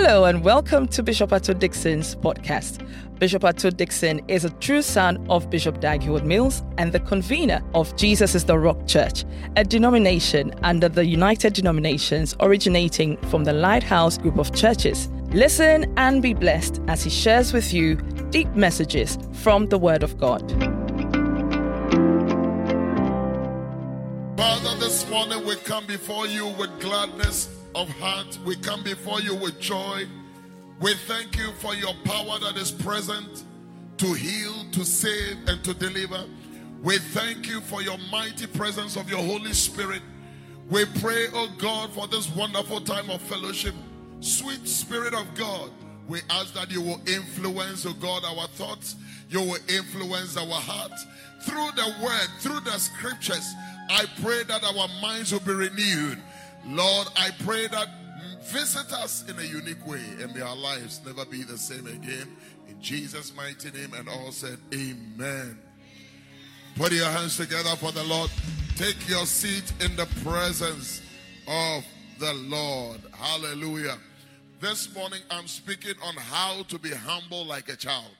Hello and welcome to Bishop Ato Dixon's podcast. Bishop Ato Dixon is a true son of Bishop Dag Heward-Mills and the convener of Jesus is the Rock Church, a denomination under the United Denominations originating from the Lighthouse Group of Churches. Listen and be blessed as he shares with you deep messages from the Word of God. Father, this morning we come before you with gladness of heart. We come before you with joy. We thank you for your power that is present to heal, to save, and to deliver. We thank you for your mighty presence of your Holy Spirit. We pray, oh God, for this wonderful time of fellowship. Sweet Spirit of God, we ask that you will influence, oh God, our thoughts. You will influence our hearts. Through the word, through the scriptures, I pray that our minds will be renewed. Lord, I pray that visit us in a unique way and may our lives never be the same again. In Jesus' mighty name, and all said amen. Put your hands together for the Lord. Take your seat in the presence of the Lord. Hallelujah. This morning I'm speaking on how to be humble like a child.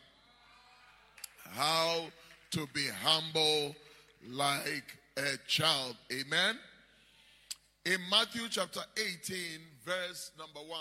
How to be humble like a child. Amen. In Matthew chapter 18, verse number 1,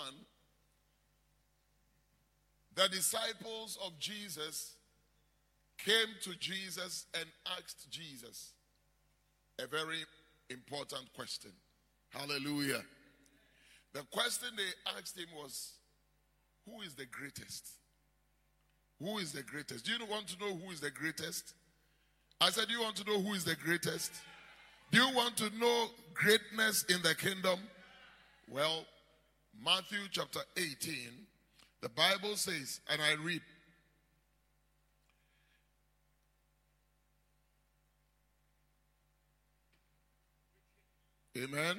the disciples of Jesus came to Jesus and asked Jesus a very important question. Hallelujah. The question they asked him was, who is the greatest? Who is the greatest? Do you want to know who is the greatest? I said, do you want to know who is the greatest? Do you want to know greatness in the kingdom? Well, Matthew chapter 18, the Bible says, and I read, amen.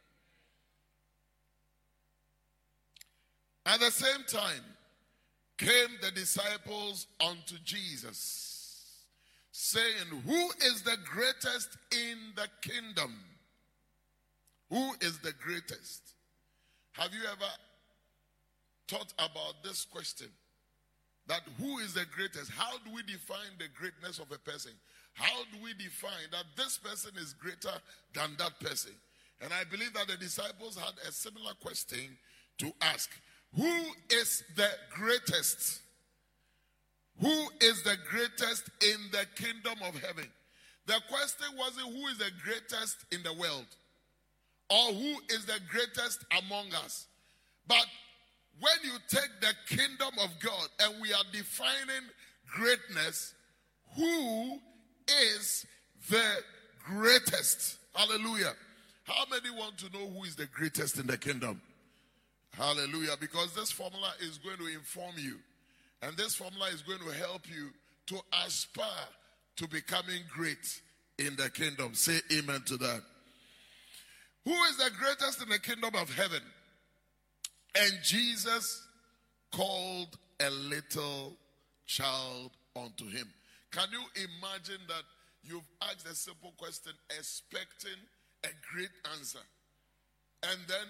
At the same time, came the disciples unto Jesus, saying, who is the greatest in the kingdom? Who is the greatest? Have you ever thought about this question? That who is the greatest? How do we define the greatness of a person? How do we define that this person is greater than that person? And I believe that the disciples had a similar question to ask. Who is the greatest? Who is the greatest in the kingdom of heaven? The question wasn't who is the greatest in the world or who is the greatest among us. But when you take the kingdom of God and we are defining greatness, who is the greatest? Hallelujah. How many want to know who is the greatest in the kingdom? Hallelujah. Because this formula is going to inform you. And this formula is going to help you to aspire to becoming great in the kingdom. Say amen to that. Who is the greatest in the kingdom of heaven? And Jesus called a little child unto him. Can you imagine that you've asked a simple question expecting a great answer? And then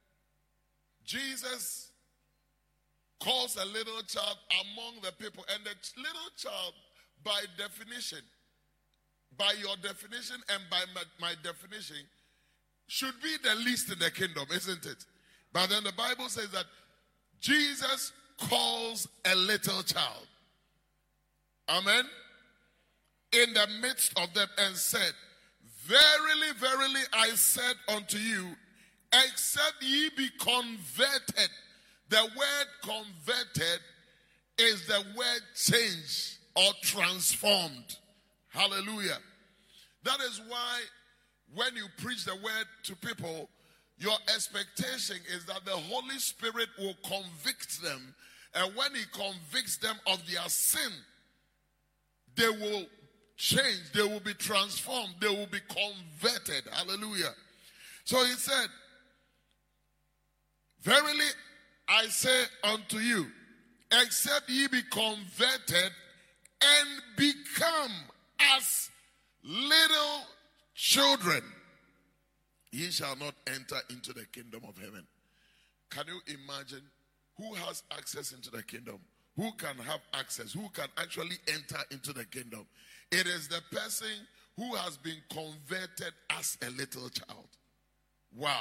Jesus calls a little child among the people. And the little child, by definition, by your definition and by my definition, should be the least in the kingdom, isn't it? But then the Bible says that Jesus calls a little child. Amen. In the midst of them and said, verily, verily, I said unto you, except ye be converted. The word converted is the word change or transformed. Hallelujah. That is why when you preach the word to people, your expectation is that the Holy Spirit will convict them. And when he convicts them of their sin, they will change. They will be transformed. They will be converted. Hallelujah. So he said, verily, I say unto you, except ye be converted and become as little children, ye shall not enter into the kingdom of heaven. Can you imagine who has access into the kingdom? Who can have access? Who can actually enter into the kingdom? It is the person who has been converted as a little child. Wow.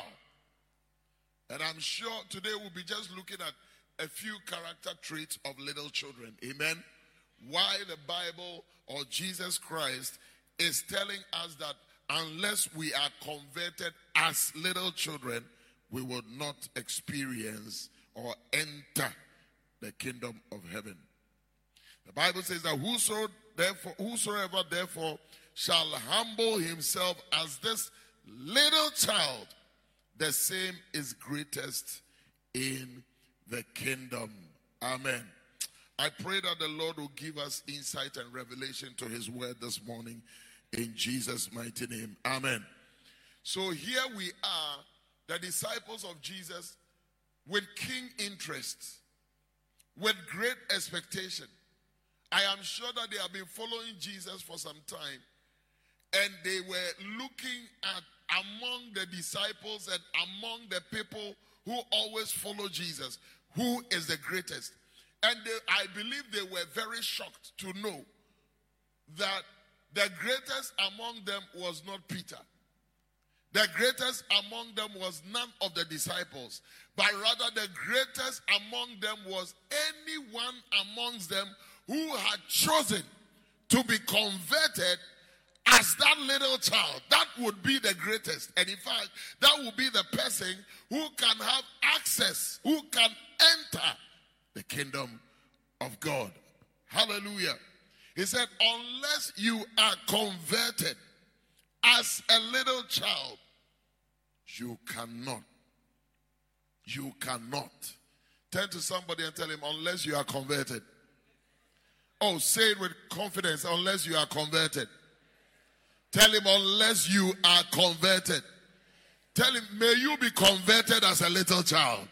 And I'm sure today we'll be just looking at a few character traits of little children. Amen. Why the Bible or Jesus Christ is telling us that unless we are converted as little children, we will not experience or enter the kingdom of heaven. The Bible says that whosoever therefore shall humble himself as this little child, the same is greatest in the kingdom. Amen. I pray that the Lord will give us insight and revelation to his word this morning in Jesus' mighty name. Amen. So here we are, the disciples of Jesus, with keen interest, with great expectation. I am sure that they have been following Jesus for some time, and they were looking at among the disciples and among the people who always follow Jesus, who is the greatest. And I believe they were very shocked to know that the greatest among them was not Peter. The greatest among them was none of the disciples, but rather the greatest among them was anyone amongst them who had chosen to be converted as that little child. That would be the greatest. And in fact, that would be the person who can have access, who can enter the kingdom of God. Hallelujah. He said, unless you are converted as a little child, you cannot. You cannot. Turn to somebody and tell him, unless you are converted. Oh, say it with confidence, unless you are converted. Tell him, unless you are converted. Tell him, may you be converted as a little child.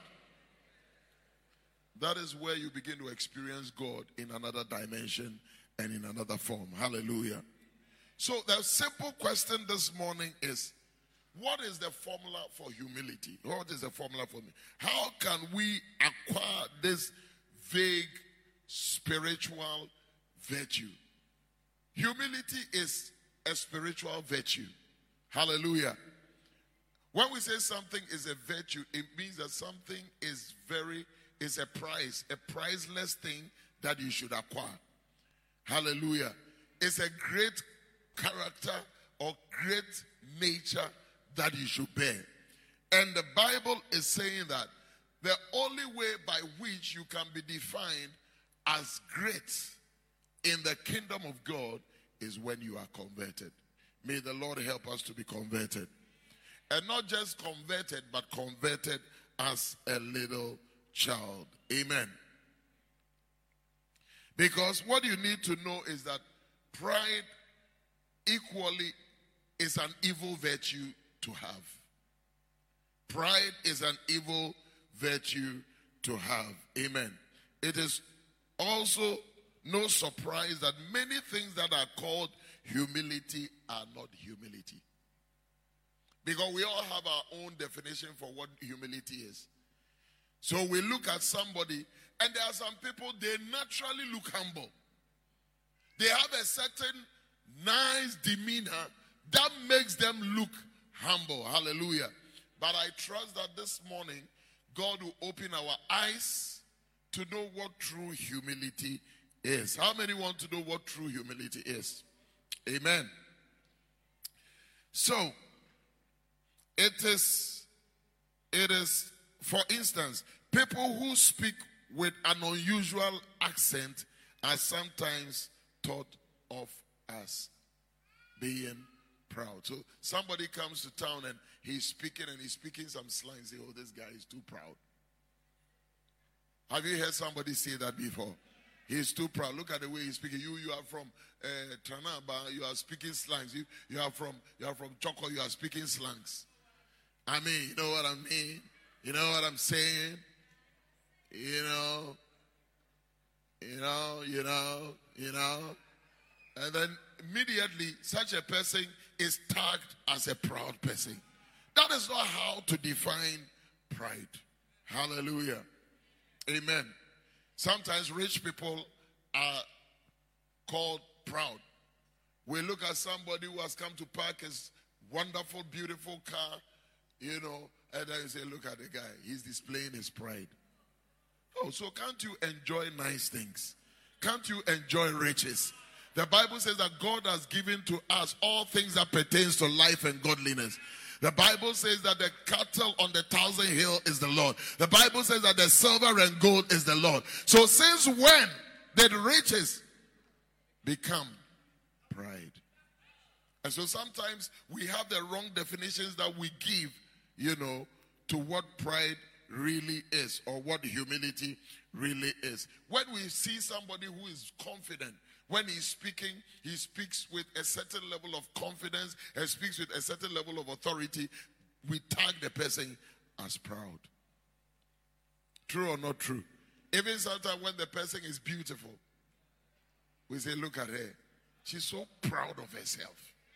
That is where you begin to experience God in another dimension and in another form. Hallelujah. So the simple question this morning is, what is the formula for humility? What is the formula for me? How can we acquire this vague spiritual virtue? Humility is a spiritual virtue. Hallelujah. When we say something is a virtue, it means that something is a priceless thing that you should acquire. Hallelujah. It's a great character or great nature that you should bear. And the Bible is saying that the only way by which you can be defined as great in the kingdom of God is when you are converted. May the Lord help us to be converted. And not just converted, but converted as a little child. Amen. Because what you need to know is that pride equally is an evil virtue to have. Pride is an evil virtue to have. Amen. It is also no surprise that many things that are called humility are not humility. Because we all have our own definition for what humility is. So we look at somebody, and there are some people, they naturally look humble. They have a certain nice demeanor that makes them look humble. Hallelujah. But I trust that this morning, God will open our eyes to know what true humility is. How many want to know what true humility is? Amen. So, it is, for instance, people who speak with an unusual accent are sometimes thought of as being proud. So somebody comes to town and he's speaking some slang. Say, oh, this guy is too proud. Have you heard somebody say that before? He's too proud. Look at the way he's speaking. You are from Tranaba. You are speaking slangs. You are from Choco. You are speaking slangs. I mean, you know what I mean? You know what I'm saying? You know. And then immediately such a person is tagged as a proud person. That is not how to define pride. Hallelujah. Amen. Sometimes rich people are called proud. We look at somebody who has come to park his wonderful, beautiful car, and then you say, look at the guy. He's displaying his pride. Oh, so can't you enjoy nice things? Can't you enjoy riches? The Bible says that God has given to us all things that pertains to life and godliness. The Bible says that the cattle on the 1,000 hill is the Lord. The Bible says that the silver and gold is the Lord. So since when did riches become pride? And so sometimes we have the wrong definitions that we give, to what pride really is or what humility really is. When we see somebody who is confident, when he's speaking, he speaks with a certain level of confidence and speaks with a certain level of authority. We tag the person as proud. True or not true? Even sometimes when the person is beautiful, we say, look at her. She's so proud of herself.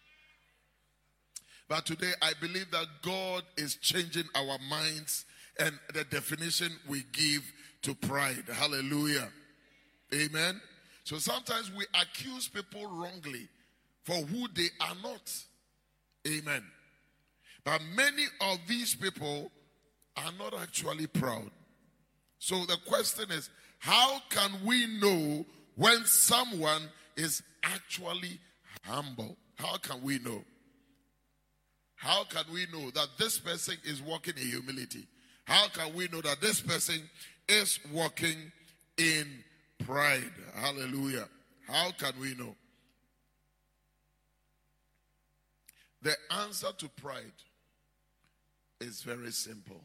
But today I believe that God is changing our minds and the definition we give to pride. Hallelujah. Amen. So sometimes we accuse people wrongly for who they are not. Amen. But many of these people are not actually proud. So the question is, how can we know when someone is actually humble? How can we know? How can we know that this person is walking in humility? How can we know that this person is walking in pride? Hallelujah. How can we know? The answer to pride is very simple.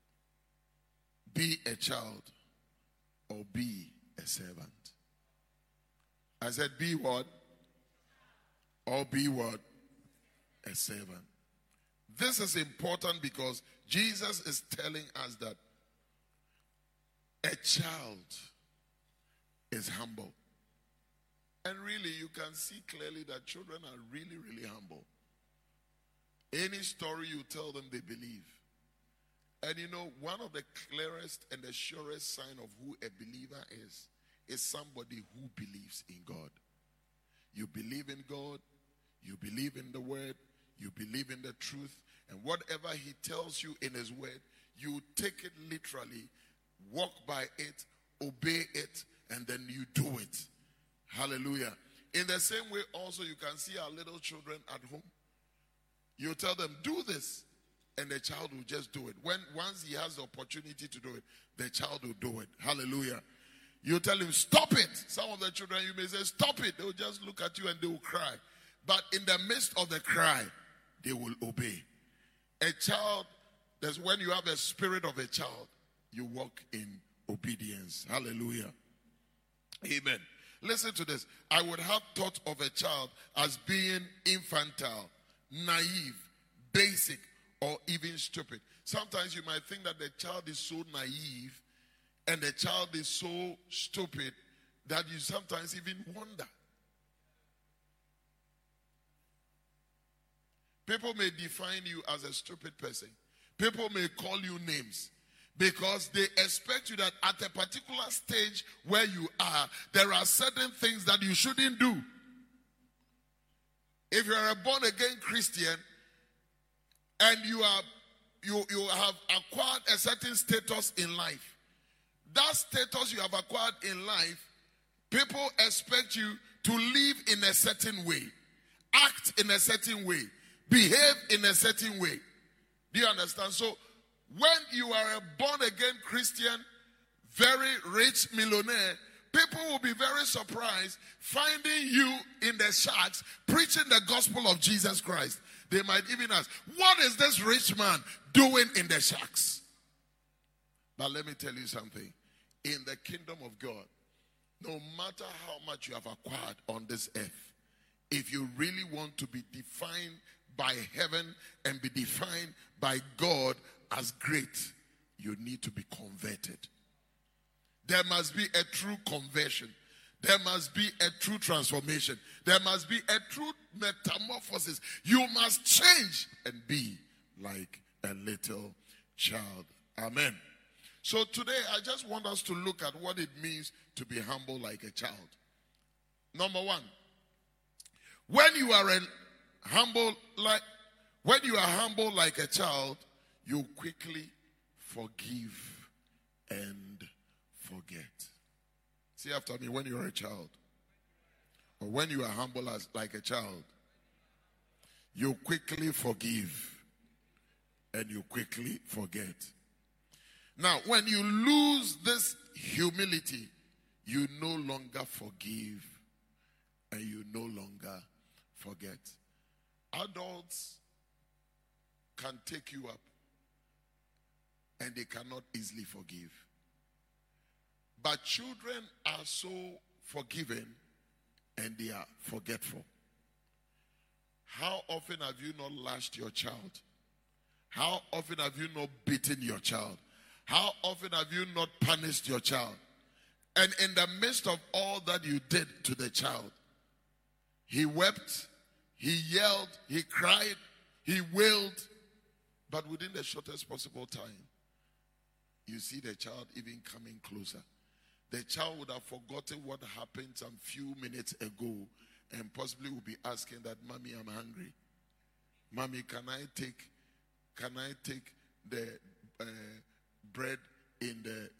Be a child or be a servant. I said be what? Or be what? A servant. This is important because Jesus is telling us that a child is humble. And really, you can see clearly that children are really, really humble. Any story you tell them, they believe. And one of the clearest and the surest sign of who a believer is somebody who believes in God. You believe in God, you believe in the word, you believe in the truth, and whatever he tells you in his word, you take it literally, walk by it, obey it, and then you do it. Hallelujah. In the same way also, you can see our little children at home. You tell them, do this, and the child will just do it. Once he has the opportunity to do it, the child will do it. Hallelujah. You tell him, stop it. Some of the children, you may say, stop it. They will just look at you and they will cry. But in the midst of the cry, they will obey. A child, that's when you have the spirit of a child, you walk in obedience. Hallelujah. Amen. Listen to this. I would have thought of a child as being infantile, naive, basic, or even stupid. Sometimes you might think that the child is so naive and the child is so stupid that you sometimes even wonder. People may define you as a stupid person. People may call you names because they expect you that at a particular stage where you are, there are certain things that you shouldn't do. If you are a born-again Christian and you have acquired a certain status in life, that status you have acquired in life, people expect you to live in a certain way, act in a certain way, behave in a certain way. Do you understand? So when you are a born-again Christian, very rich millionaire, people will be very surprised finding you in the shacks preaching the gospel of Jesus Christ. They might even ask, what is this rich man doing in the shacks? But let me tell you something. In the kingdom of God, no matter how much you have acquired on this earth, if you really want to be defined by heaven and be defined by God as great, you need to be converted. There must be a true conversion. There must be a true transformation. There must be a true metamorphosis. You must change and be like a little child. Amen. So today, I just want us to look at what it means to be humble like a child. Number one, when you are humble like a child, you quickly forgive and forget. See after me, when you are a child, or when you are humble like a child, you quickly forgive and you quickly forget. Now, when you lose this humility, you no longer forgive and you no longer forget. Adults can take you up and they cannot easily forgive. But children are so forgiving and they are forgetful. How often have you not lashed your child? How often have you not beaten your child? How often have you not punished your child? And in the midst of all that you did to the child, he wept, he yelled, he cried, he wailed. But within the shortest possible time, you see the child even coming closer. The child would have forgotten what happened some few minutes ago and possibly will be asking that, Mommy, I'm hungry. Mommy, can I take the bread in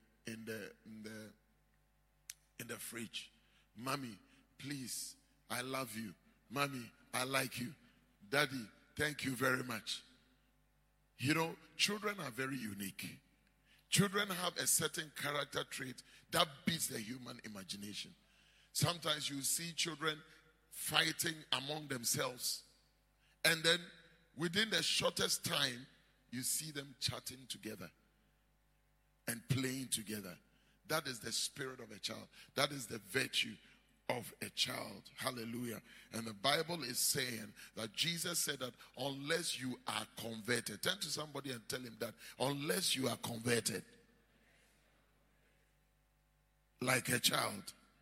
the fridge? Mommy, please, I love you. Mommy, I like you. Daddy, thank you very much. You know, children are very unique. Children have a certain character trait that beats the human imagination. Sometimes you see children fighting among themselves, and then within the shortest time, you see them chatting together and playing together. That is the spirit of a child. That is the virtue of a child. Hallelujah. And the Bible is saying that Jesus said that unless you are converted, turn to somebody and tell him that unless you are converted like a child,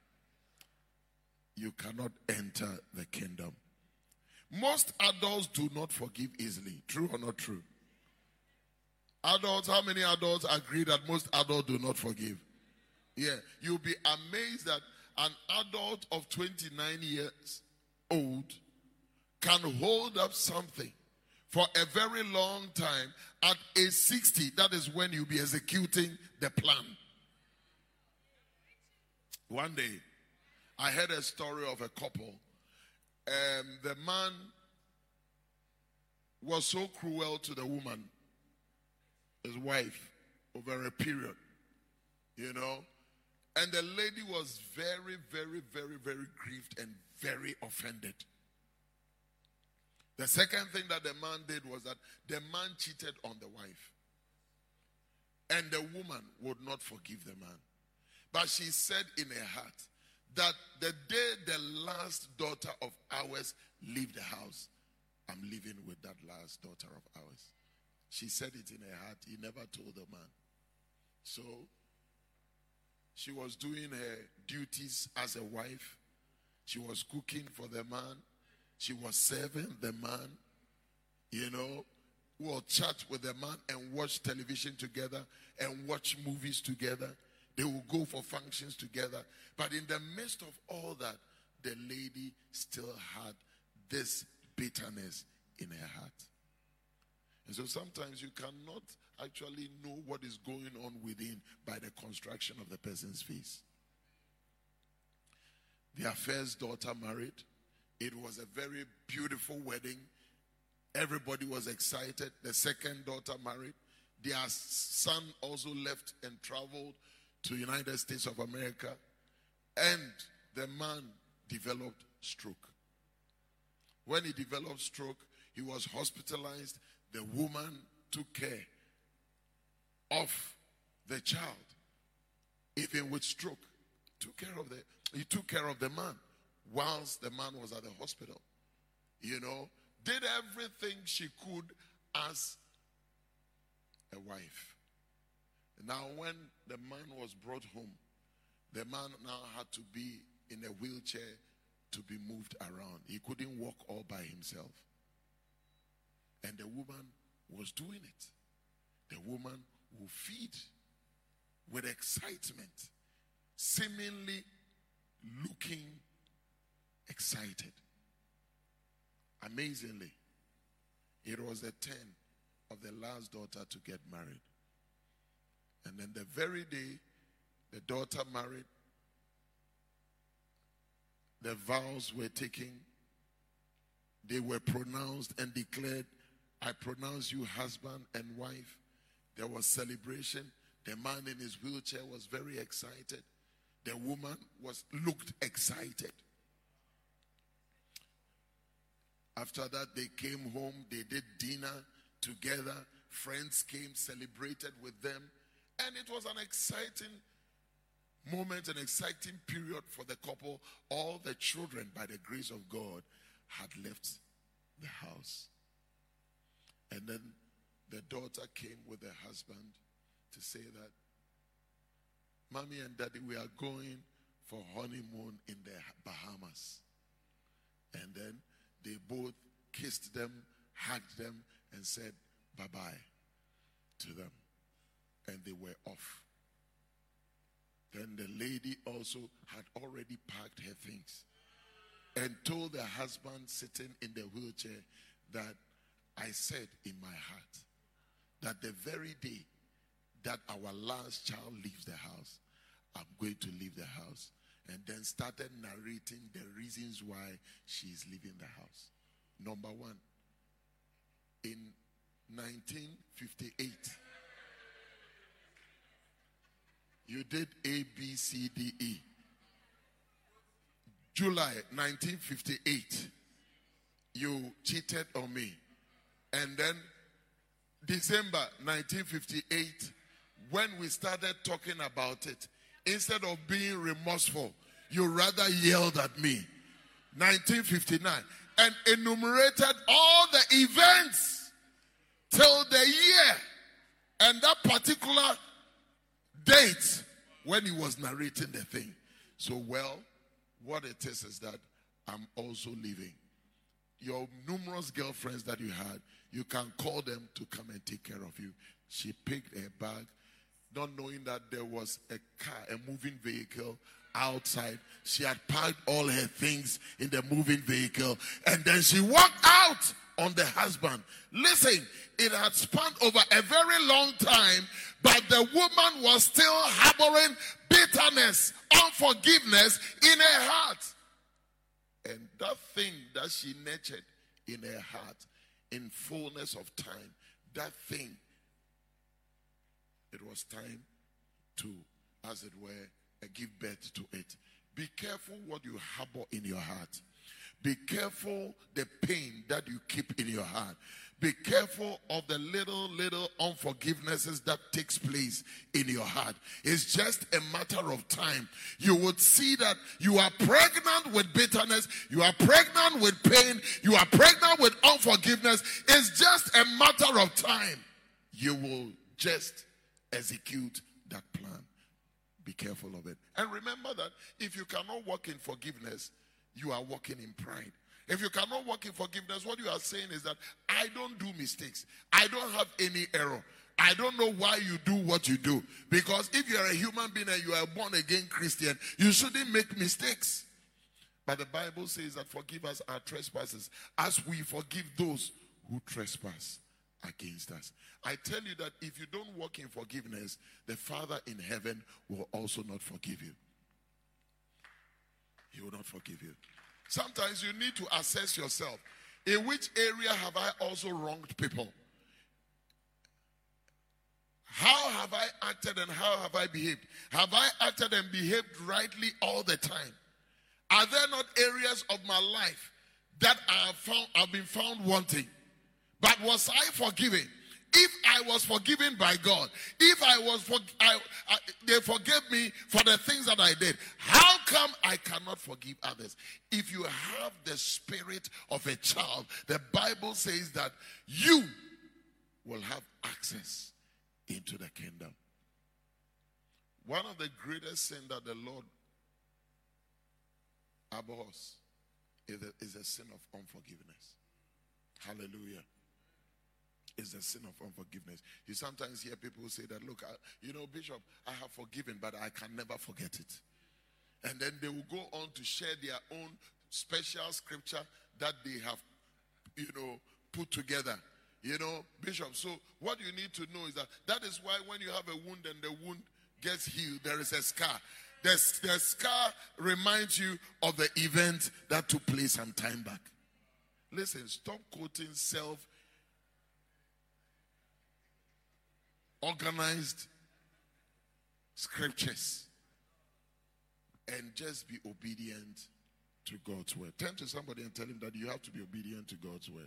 you cannot enter the kingdom. Most adults do not forgive easily. True or not true? Adults, how many adults agree that most adults do not forgive? Yeah, you'll be amazed that an adult of 29 years old can hold up something for a very long time. At age 60, that is when you'll be executing the plan. One day, I heard a story of a couple. The man was so cruel to the woman, his wife, over a period, you know. And the lady was very, very, very, very grieved and very offended. The second thing that the man did was that the man cheated on the wife. And the woman would not forgive the man. But she said in her heart that the day the last daughter of ours leave the house, I'm living with that last daughter of ours. She said it in her heart. He never told the man. So she was doing her duties as a wife. She was cooking for the man. She was serving the man. You know, we'll chat with the man and watch television together and watch movies together. They will go for functions together. But in the midst of all that, the lady still had this bitterness in her heart. And so sometimes you cannot actually know what is going on within by the construction of the person's face. Their first daughter married. It was a very beautiful wedding. Everybody was excited. The second daughter married. Their son also left and traveled to the United States of America. And the man developed stroke. When he developed stroke, he was hospitalized. The woman took care of the child, even with stroke. He took care of the man whilst the man was at the hospital. You know, did everything she could as a wife. Now, when the man was brought home, the man now had to be in a wheelchair to be moved around. He couldn't walk all by himself. And the woman was doing it. The woman will feed with excitement, seemingly looking excited. Amazingly, it was the turn of the last daughter to get married. And then the very day the daughter married, the vows were taken. They were pronounced and declared, I pronounce you husband and wife. There was celebration. The man in his wheelchair was very excited. The woman looked excited. After that, they came home. They did dinner together. Friends came, celebrated with them. And it was an exciting moment, an exciting period for the couple. All the children, by the grace of God, had left the house. And then the daughter came with the husband to say that, Mommy and Daddy, we are going for honeymoon in the Bahamas. And then they both kissed them, hugged them, and said bye-bye to them. And they were off. Then the lady also had already packed her things and told the husband sitting in the wheelchair that I said in my heart that the very day that our last child leaves the house, I'm going to leave the house. And then started narrating the reasons why she is leaving the house. Number one, in 1958, you did A, B, C, D, E. July 1958, you cheated on me. And then December 1958, when we started talking about it, instead of being remorseful, you rather yelled at me. 1959. And enumerated all the events till the year and that particular date when he was narrating the thing. So, well, what it is that I'm also leaving. Your numerous girlfriends that you had, you can call them to come and take care of you. She picked her bag, not knowing that there was a car, a moving vehicle outside. She had packed all her things in the moving vehicle, and then she walked out on the husband. Listen, it had spanned over a very long time, but the woman was still harboring bitterness, unforgiveness in her heart. And that thing that she nurtured in her heart, in fullness of time, that thing, it was time to, as it were, give birth to it. Be careful what you harbor in your heart. Be careful the pain that you keep in your heart. Be careful of the little unforgivenesses that takes place in your heart. It's just a matter of time. You would see that you are pregnant with bitterness. You are pregnant with pain. You are pregnant with unforgiveness. It's just a matter of time. You will just execute that plan. Be careful of it. And remember that if you cannot walk in forgiveness, you are walking in pride. If you cannot walk in forgiveness, what you are saying is that I don't do mistakes. I don't have any error. I don't know why you do what you do. Because if you are a human being and you are a born again Christian, you shouldn't make mistakes. But the Bible says that forgive us our trespasses as we forgive those who trespass against us. I tell you that if you don't walk in forgiveness, the Father in heaven will also not forgive you. He will not forgive you. Sometimes you need to assess yourself. In which area have I also wronged people? How have I acted and how have I behaved? Have I acted and behaved rightly all the time? Are there not areas of my life that I've been found wanting? But was I forgiven? If I was forgiven by God, if they forgave me for the things that I did, how come I cannot forgive others? If you have the spirit of a child, the Bible says that you will have access into the kingdom. One of the greatest sins that the Lord abhors is a sin of unforgiveness. Hallelujah. is the sin of unforgiveness. You sometimes hear people say that, look, Bishop, I have forgiven, but I can never forget it. And then they will go on to share their own special scripture that they have, put together. Bishop, so what you need to know is that is why when you have a wound and the wound gets healed, there is a scar. The scar reminds you of the event that took place some time back. Listen, stop quoting self-organized scriptures and just be obedient to God's word. Turn to somebody and tell him that you have to be obedient to God's word.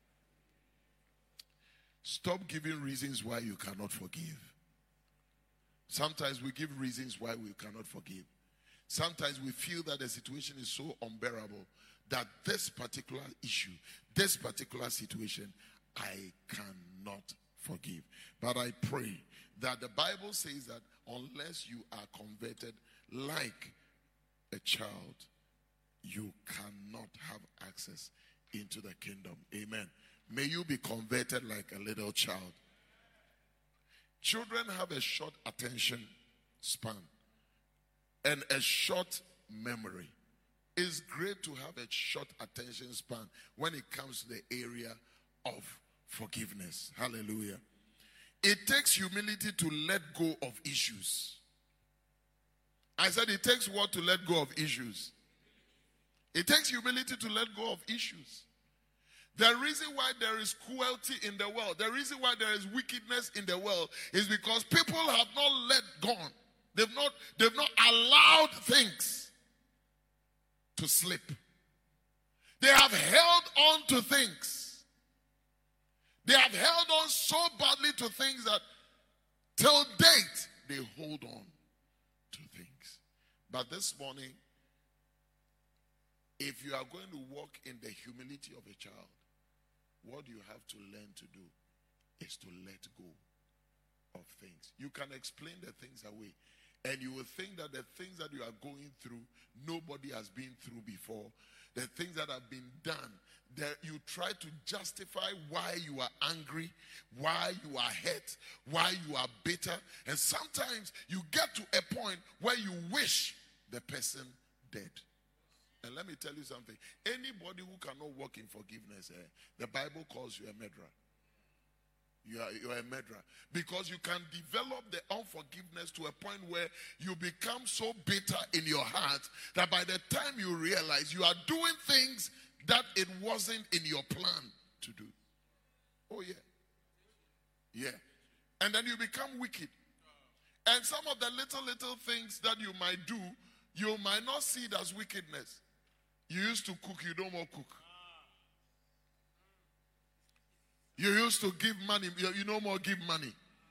Stop giving reasons why you cannot forgive. Sometimes we give reasons why we cannot forgive. Sometimes we feel that the situation is so unbearable that this particular issue, this particular situation, I cannot forgive. But I pray that the Bible says that unless you are converted like a child, you cannot have access into the kingdom. Amen. May you be converted like a little child. Children have a short attention span and a short memory. It's great to have a short attention span when it comes to the area of forgiveness. Hallelujah. It takes humility to let go of issues. I said it takes what to let go of issues? It takes humility to let go of issues. The reason why there is cruelty in the world, the reason why there is wickedness in the world is because people have not let go. They've not allowed things to slip. They have held on to things. They have held on so badly to things that till date they hold on to things. But this morning, if you are going to walk in the humility of a child, what you have to learn to do is to let go of things. You can explain the things away, and you will think that the things that you are going through, nobody has been through before. The things that have been done, that you try to justify why you are angry, why you are hurt, why you are bitter. And sometimes you get to a point where you wish the person dead. And let me tell you something. Anybody who cannot walk in forgiveness, the Bible calls you a murderer. You are a murderer. Because you can develop the unforgiveness to a point where you become so bitter in your heart that by the time you realize you are doing things that it wasn't in your plan to do. Oh yeah. Yeah. And then you become wicked. And some of the little things that you might do, you might not see it as wickedness. You used to cook, you don't more cook. You used to give money, you no more give money.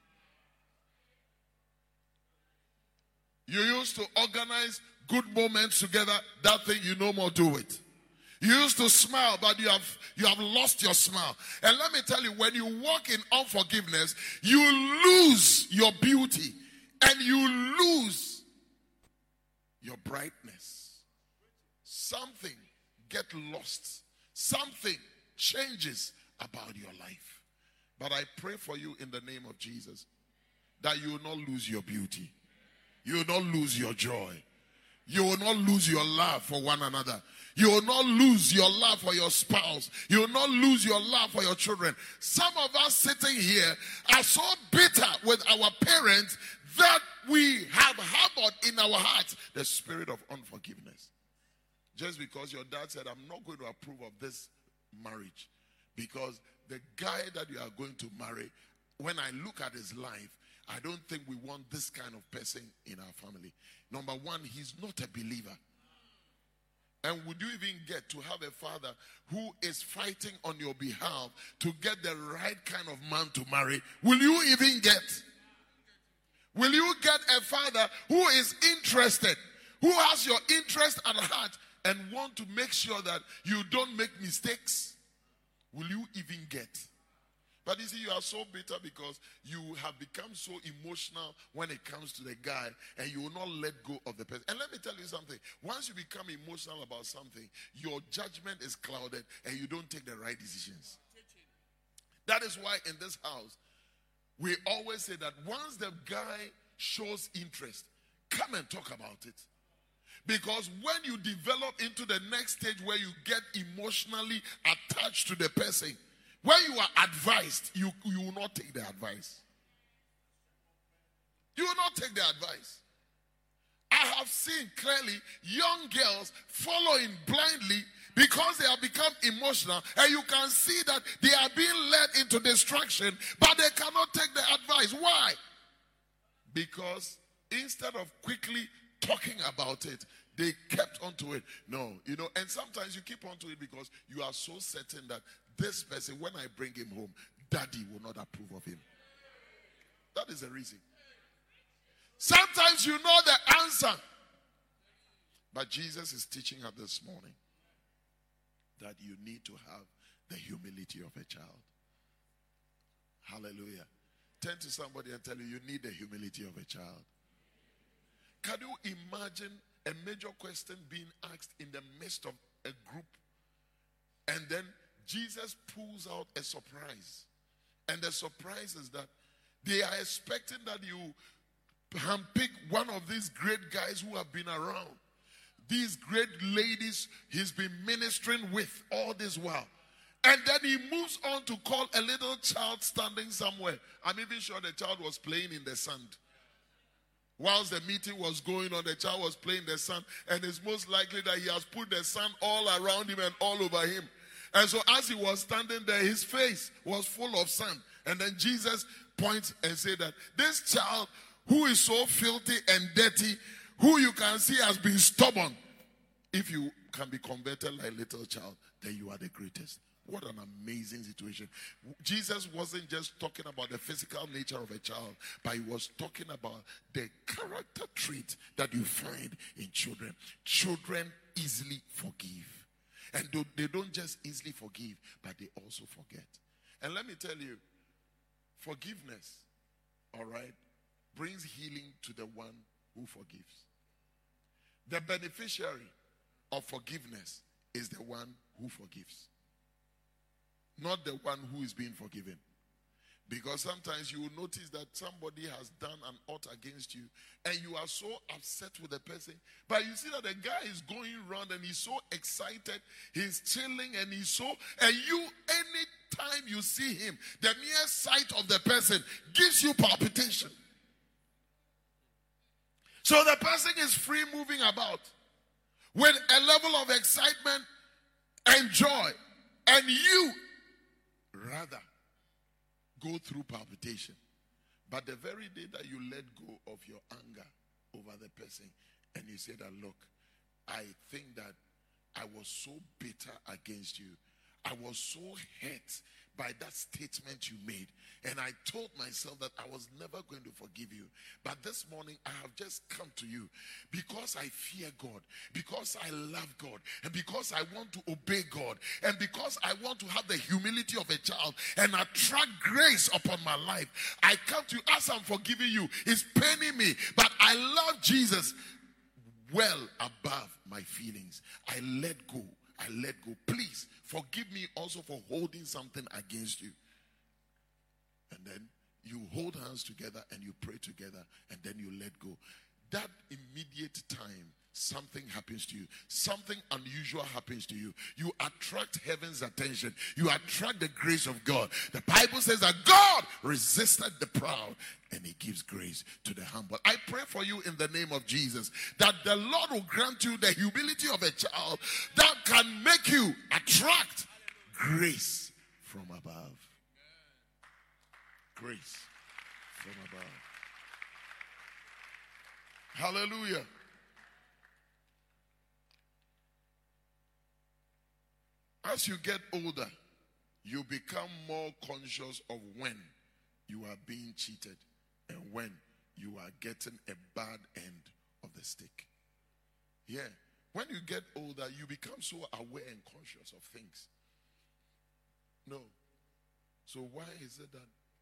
You used to organize good moments together, that thing you no more do it. You used to smile, but you have lost your smile. And let me tell you, when you walk in unforgiveness, you lose your beauty and you lose your brightness. Something get lost. Something changes about your life. But I pray for you in the name of Jesus that you will not lose your beauty. You will not lose your joy. You will not lose your love for one another. You will not lose your love for your spouse. You will not lose your love for your children. Some of us sitting here are so bitter with our parents that we have harbored in our hearts the spirit of unforgiveness. Just because your dad said, I'm not going to approve of this marriage. Because the guy that you are going to marry, when I look at his life, I don't think we want this kind of person in our family. Number one, he's not a believer. And would you even get to have a father who is fighting on your behalf to get the right kind of man to marry? Will you even get? Will you get a father who is interested, who has your interest at heart, and want to make sure that you don't make mistakes? Will you even get? But you see, you are so bitter because you have become so emotional when it comes to the guy, and you will not let go of the person. And let me tell you something. Once you become emotional about something, your judgment is clouded and you don't take the right decisions. That is why in this house, we always say that once the guy shows interest, come and talk about it. Because when you develop into the next stage where you get emotionally attached to the person, when you are advised, you will not take the advice. You will not take the advice. I have seen clearly young girls following blindly because they have become emotional, and you can see that they are being led into destruction, but they cannot take the advice. Why? Because instead of quickly talking about it, they kept onto it. No, and sometimes you keep onto it because you are so certain that this person, when I bring him home, daddy will not approve of him. That is the reason. Sometimes you know the answer. But Jesus is teaching us this morning that you need to have the humility of a child. Hallelujah. Turn to somebody and tell you need the humility of a child. Can you imagine a major question being asked in the midst of a group, and then Jesus pulls out a surprise? And the surprise is that they are expecting that you handpick one of these great guys who have been around. These great ladies he's been ministering with all this while. And then he moves on to call a little child standing somewhere. I'm even sure the child was playing in the sand. Whilst the meeting was going on, the child was playing in the sand. And it's most likely that he has put the sand all around him and all over him. And so as he was standing there, his face was full of sand. And then Jesus points and says that this child who is so filthy and dirty, who you can see has been stubborn, if you can be converted like a little child, then you are the greatest. What an amazing situation. Jesus wasn't just talking about the physical nature of a child, but he was talking about the character trait that you find in children. Children easily forgive. And they don't just easily forgive, but they also forget. And let me tell you, forgiveness, all right, brings healing to the one who forgives. The beneficiary of forgiveness is the one who forgives, not the one who is being forgiven. Because sometimes you will notice that somebody has done an ought against you and you are so upset with the person, but you see that the guy is going around and he's so excited, he's chilling, and you, anytime you see him, the mere sight of the person gives you palpitation. So the person is free moving about with a level of excitement and joy. And you rather go through palpitation. But the very day that you let go of your anger over the person and you say that, look, I think that I was so bitter against you. I was so hurt by that statement you made. And I told myself that I was never going to forgive you. But this morning I have just come to you because I fear God, because I love God, and because I want to obey God, and because I want to have the humility of a child and attract grace upon my life. I come to you as I'm forgiving you. It's paining me, but I love Jesus well above my feelings. I let go. I let go. Please forgive me also for holding something against you. And then you hold hands together and you pray together and then you let go. That immediate time, something happens to you. Something unusual happens to you. You attract heaven's attention. You attract the grace of God. The Bible says that God resisted the proud and he gives grace to the humble. I pray for you in the name of Jesus that the Lord will grant you the humility of a child that can make you attract grace from above. Grace from above. Hallelujah. As you get older, you become more conscious of when you are being cheated and when you are getting a bad end of the stick. Yeah. When you get older, you become so aware and conscious of things. No. So why is it that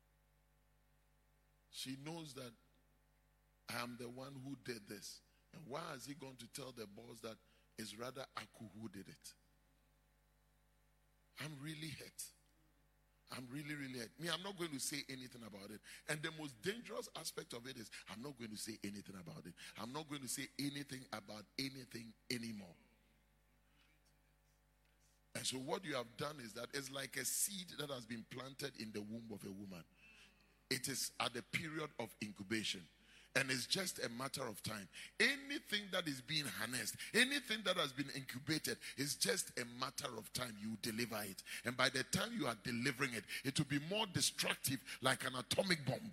she knows that I am the one who did this? And why is he going to tell the boss that it's rather Aku who did it? I'm really hurt. I'm really, really hurt. Me, I'm not going to say anything about it. And the most dangerous aspect of it is I'm not going to say anything about it. I'm not going to say anything about anything anymore. And so what you have done is that it's like a seed that has been planted in the womb of a woman. It is at the period of incubation. And it's just a matter of time. Anything that is being harnessed, anything that has been incubated, is just a matter of time. You deliver it. And by the time you are delivering it, it will be more destructive, like an atomic bomb.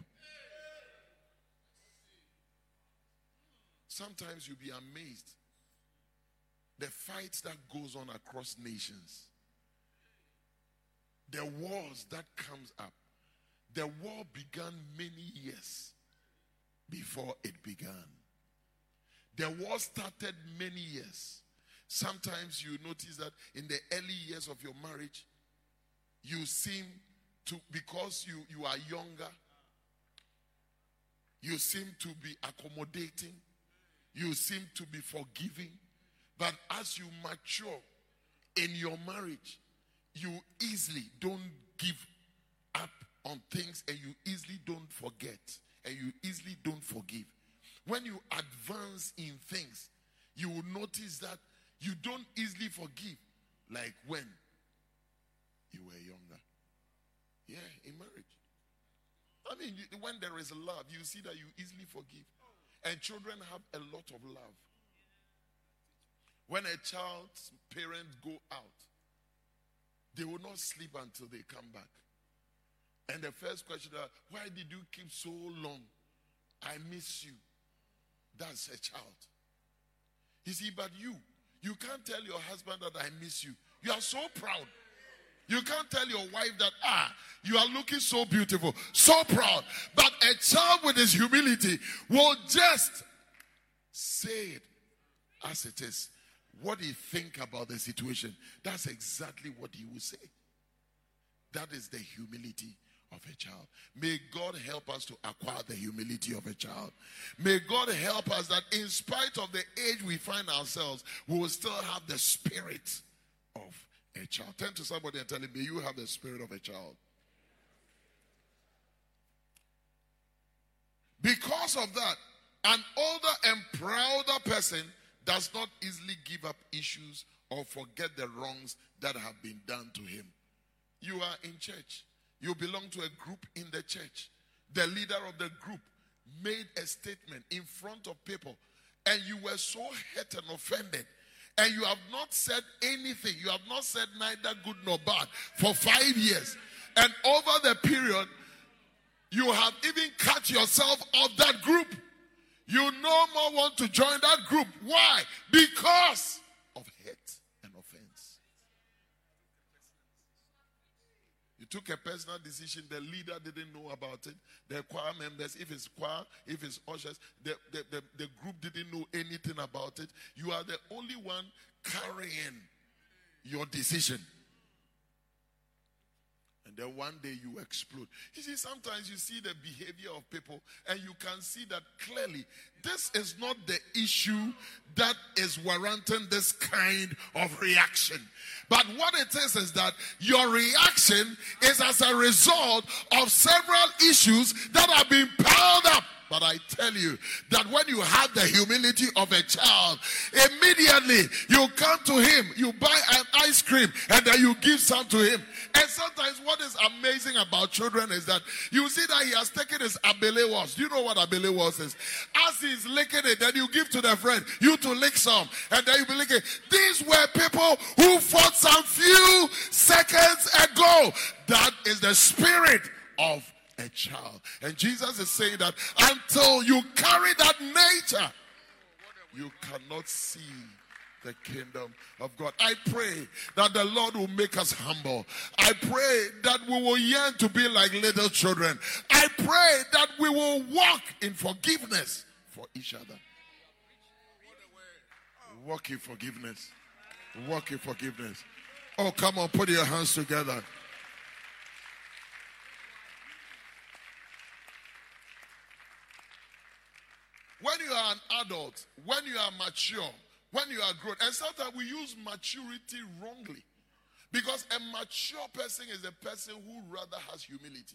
Sometimes you'll be amazed. The fights that goes on across nations. The wars that comes up. The war began many years before it began. The war started many years. Sometimes you notice that in the early years of your marriage, you seem to, because you are younger, you seem to be accommodating, you seem to be forgiving. But as you mature in your marriage, you easily don't give up on things, and you easily don't forget, and you easily don't forgive. When you advance in things, you will notice that you don't easily forgive like when you were younger. Yeah, in marriage. I mean, when there is love, you see that you easily forgive. And children have a lot of love. When a child's parents go out, they will not sleep until they come back. And the first question is, why did you keep so long? I miss you. That's a child. You see, but you can't tell your husband that I miss you. You are so proud. You can't tell your wife that, you are looking so beautiful, so proud. But a child with his humility will just say it as it is. What he think about the situation, that's exactly what he will say. That is the humility of a child. May God help us to acquire the humility of a child. May God help us that in spite of the age we find ourselves, we will still have the spirit of a child. Turn to somebody and tell him, may you have the spirit of a child. Because of that, an older and prouder person does not easily give up issues or forget the wrongs that have been done to him. You are in church. You belong to a group in the church. The leader of the group made a statement in front of people, and you were so hurt and offended, and you have not said anything. You have not said neither good nor bad for 5 years. And over the period, you have even cut yourself off that group. You no more want to join that group. Why? Because of hate and offense. You took a personal decision. The leader didn't know about it. The choir members, if it's choir, if it's ushers, the group didn't know anything about it. You are the only one carrying your decision. And then one day you explode. You see, sometimes you see the behavior of people and you can see that clearly this is not the issue that is warranting this kind of reaction. But what it is that your reaction is as a result of several issues that have been piled up. But I tell you that when you have the humility of a child, immediately you come to him, you buy an ice cream, and then you give some to him. And sometimes what is amazing about children is that you see that he has taken his abelewas. Do you know what abelewas is? As he's licking it, then you give to the friend, you to lick some, and then you be licking. These were people who fought some few seconds ago. That is the spirit of a child. And Jesus is saying that until you carry that nature, you cannot see the kingdom of God. I pray that the Lord will make us humble. I pray that we will yearn to be like little children. I pray that we will walk in forgiveness for each other. Walk in forgiveness. Walk in forgiveness. Oh, come on, put your hands together. When you are an adult, when you are mature, when you are grown, and sometimes we use maturity wrongly. Because a mature person is a person who rather has humility.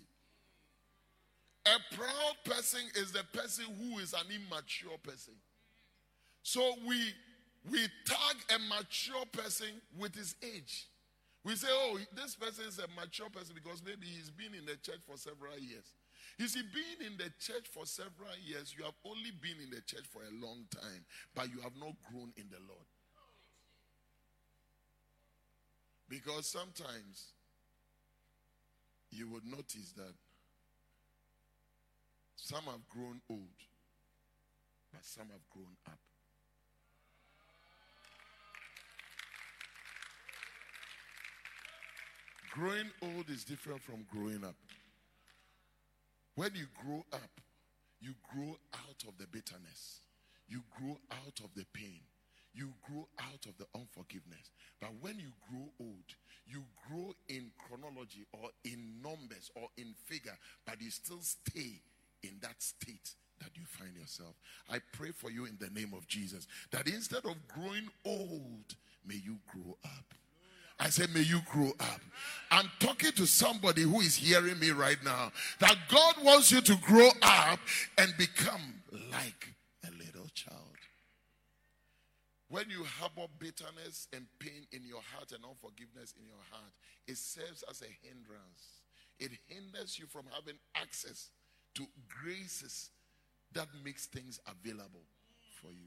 A proud person is the person who is an immature person. So we tag a mature person with his age. We say, oh, this person is a mature person because maybe he's been in the church for several years. You see, being in the church for several years, you have only been in the church for a long time, but you have not grown in the Lord. Because sometimes you would notice that some have grown old, but some have grown up. Growing old is different from growing up. When you grow up, you grow out of the bitterness. You grow out of the pain. You grow out of the unforgiveness. But when you grow old, you grow in chronology or in numbers or in figure, but you still stay in that state that you find yourself. I pray for you in the name of Jesus that instead of growing old, may you grow up. I said, may you grow up. I'm talking to somebody who is hearing me right now, that God wants you to grow up and become like a little child. When you harbor bitterness and pain in your heart and unforgiveness in your heart, it serves as a hindrance. It hinders you from having access to graces that makes things available for you.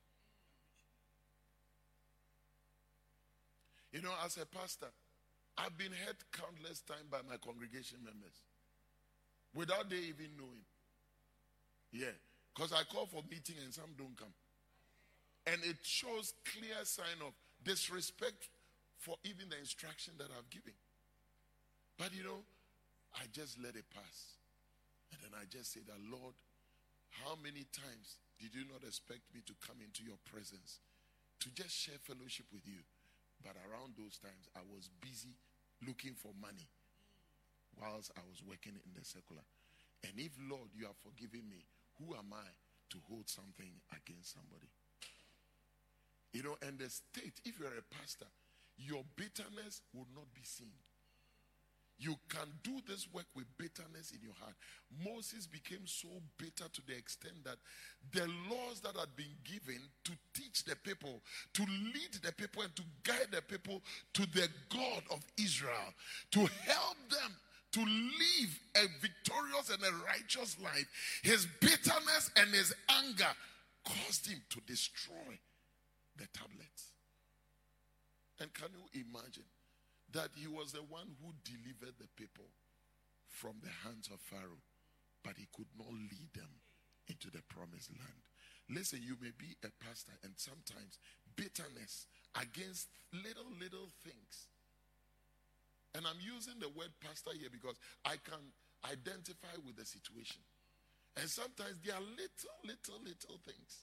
You know, as a pastor, I've been hurt countless times by my congregation members without they even knowing. Yeah, because I call for meeting and some don't come. And it shows clear sign of disrespect for even the instruction that I've given. But you know, I just let it pass. And then I just say that, Lord, how many times did you not expect me to come into your presence to just share fellowship with you? But around those times, I was busy looking for money whilst I was working in the secular. And if, Lord, you have forgiven me, who am I to hold something against somebody? You know, and the state, if you're a pastor, your bitterness will not be seen. You can do this work with bitterness in your heart. Moses became so bitter to the extent that the laws that had been given to teach the people, to lead the people and to guide the people to the God of Israel, to help them to live a victorious and a righteous life, his bitterness and his anger caused him to destroy the tablets. And can you imagine that he was the one who delivered the people from the hands of Pharaoh, but he could not lead them into the promised land? Listen, you may be a pastor and sometimes bitterness against little things. And I'm using the word pastor here because I can identify with the situation. And sometimes there are little things.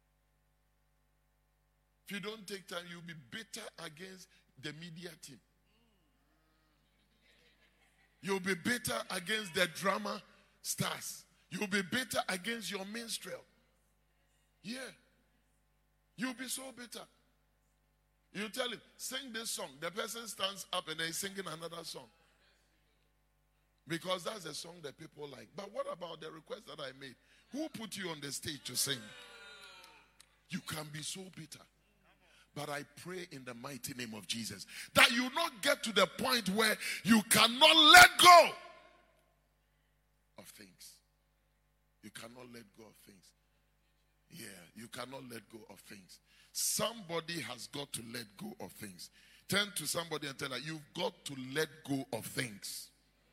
If you don't take time, you'll be bitter against the media team. You'll be bitter against the drama stars. You'll be bitter against your minstrel. Yeah. You'll be so bitter. You tell him, sing this song. The person stands up and they're singing another song. Because that's the song that people like. But what about the request that I made? Who put you on the stage to sing? You can be so bitter. But I pray in the mighty name of Jesus that you not get to the point where you cannot let go of things. You cannot let go of things. Yeah, you cannot let go of things. Somebody has got to let go of things. Turn to somebody and tell her, you've got to let go of things.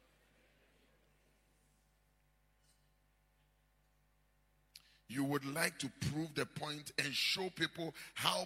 You would like to prove the point and show people how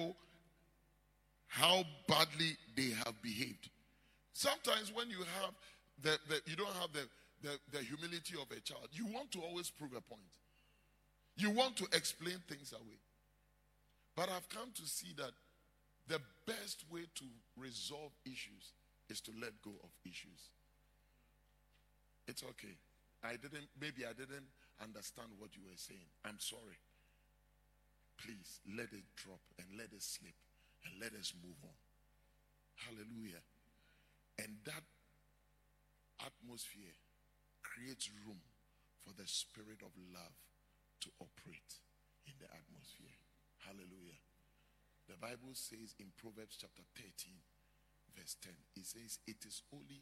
badly they have behaved. Sometimes when you have you don't have the humility of a child, you want to always prove a point. You want to explain things away. But I've come to see that the best way to resolve issues is to let go of issues. It's okay. Maybe I didn't understand what you were saying. I'm sorry. Please let it drop and let it slip and let us move on. Hallelujah. And that atmosphere creates room for the spirit of love to operate in the atmosphere. Hallelujah. The Bible says in Proverbs chapter 13, verse 10, it says, it is only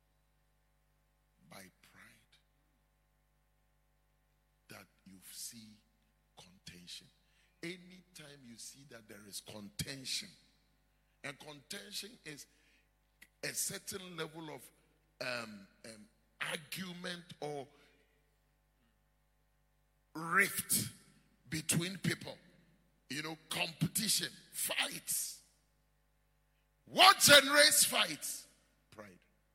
by pride that you see contention. Anytime you see that there is contention, and contention is a certain level of argument or rift between people, competition, fights. What generates fights? Pride.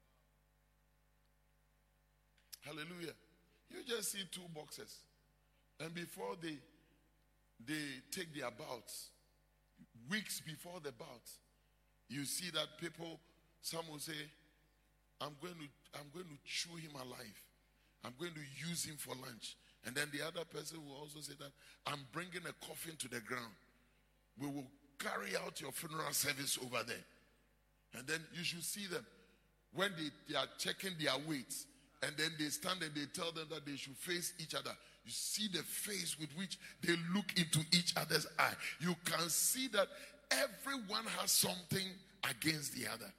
Hallelujah. You just see two boxers, and before they take their bouts, weeks before the bout, you see that people, some will say, I'm going to chew him alive. I'm going to use him for lunch. And then the other person will also say that I'm bringing a coffin to the ground. We will carry out your funeral service over there. And then you should see them when they are checking their weights. And then they stand and they tell them that they should face each other. You see the face with which they look into each other's eye. You can see that everyone has something against the other.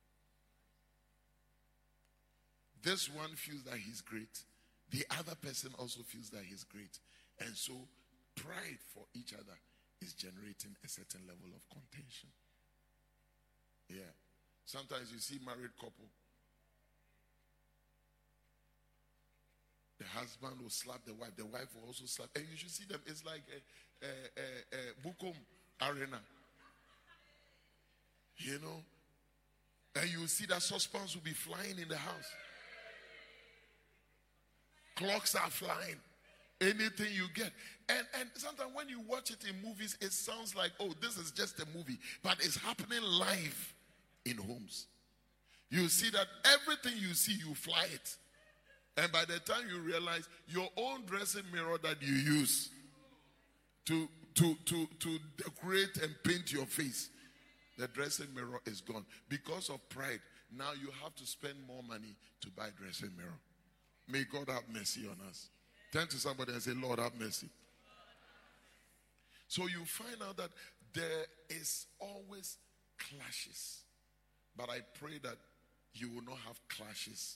This one feels that he's great. The other person also feels that he's great. And so pride for each other is generating a certain level of contention. Yeah. Sometimes you see married couple. The husband will slap the wife will also slap. And you should see them. It's like a Bukom arena. And you will see that saucepans will be flying in the house. Clocks are flying. Anything you get. And sometimes when you watch it in movies, it sounds like, oh, this is just a movie. But it's happening live in homes. You see that everything you see, you fly it. And by the time you realize your own dressing mirror that you use to decorate and paint your face, the dressing mirror is gone. Because of pride, now you have to spend more money to buy dressing mirror. May God have mercy on us. Turn to somebody and say, Lord, have mercy. So you find out that there is always clashes. But I pray that you will not have clashes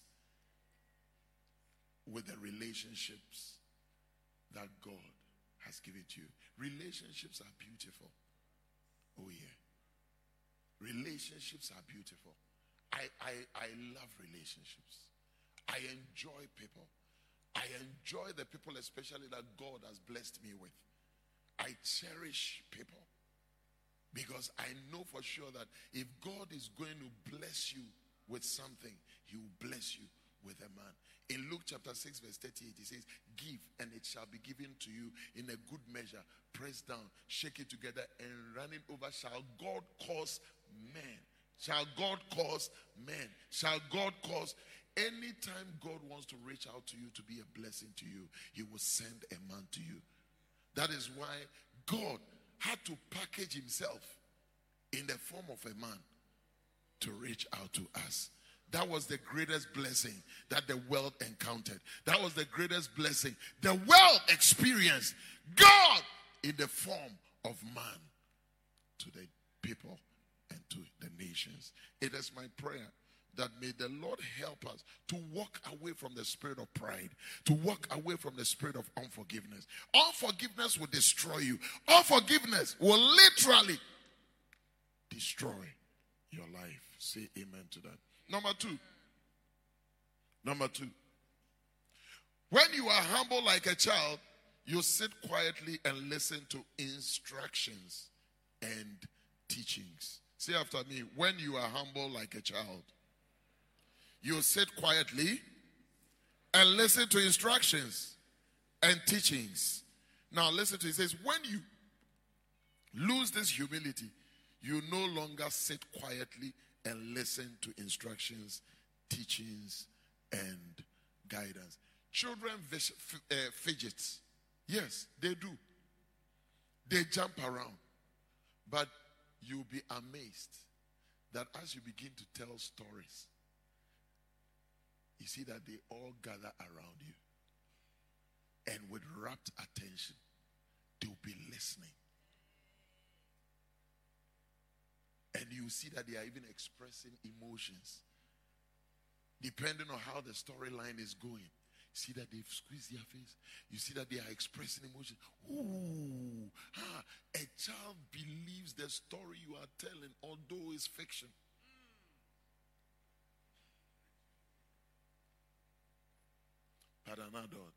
with the relationships that God has given to you. Relationships are beautiful. Oh yeah. Relationships are beautiful. I love relationships. I enjoy people. I enjoy the people especially that God has blessed me with. I cherish people because I know for sure that if God is going to bless you with something, he will bless you with a man. In Luke chapter 6 verse 38, he says, give and it shall be given to you in a good measure, pressed down, shake it together and running over. Shall God cause men? Shall God cause men? Shall God cause? Anytime God wants to reach out to you to be a blessing to you, he will send a man to you. That is why God had to package himself in the form of a man to reach out to us. That was the greatest blessing that the world encountered. That was the greatest blessing the world experienced. God in the form of man to the people and to the nations. It is my prayer that may the Lord help us to walk away from the spirit of pride, to walk away from the spirit of unforgiveness. Unforgiveness will destroy you. Unforgiveness will literally destroy your life. Say amen to that. Number two. When you are humble like a child, you sit quietly and listen to instructions and teachings. Say after me, when you are humble like a child, you sit quietly and listen to instructions and teachings. Now listen to it. It says, when you lose this humility, you no longer sit quietly and listen to instructions, teachings, and guidance. Children fidget. Yes, they do. They jump around. But you'll be amazed that as you begin to tell stories, you see that they all gather around you. And with rapt attention, they'll be listening. And you see that they are even expressing emotions. Depending on how the storyline is going. See that they've squeezed their face. You see that they are expressing emotion. Ooh, a child believes the story you are telling, although it's fiction. But an adult,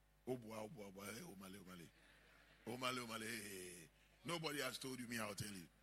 nobody has told you, me I'll tell you.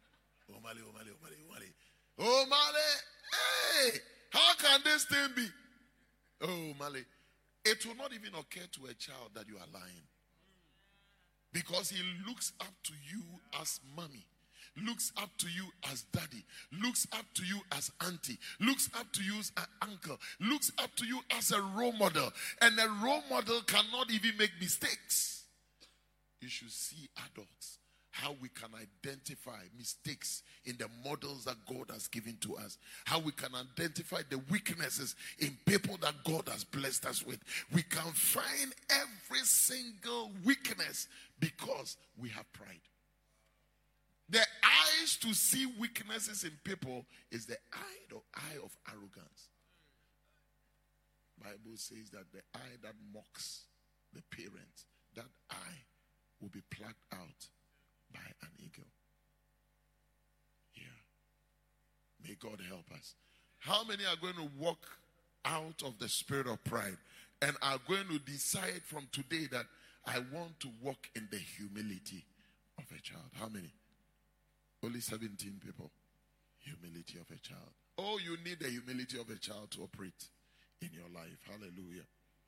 Oh Male, hey, how can this thing be? Oh Male. It will not even occur to a child that you are lying. Because he looks up to you as mommy, looks up to you as daddy, looks up to you as auntie, looks up to you as uncle, looks up to you as a role model. And a role model cannot even make mistakes. You should see adults, how we can identify mistakes in the models that God has given to us. How we can identify the weaknesses in people that God has blessed us with. We can find every single weakness because we have pride. The eyes to see weaknesses in people is the eye of arrogance. Bible says that the eye that mocks the parent, that eye will be plucked out by an eagle. Yeah. May God help us. How many are going to walk out of the spirit of pride and are going to decide from today that I want to walk in the humility of a child? How many? Only 17 people. Humility of a child. Oh, you need the humility of a child to operate in your life. Hallelujah.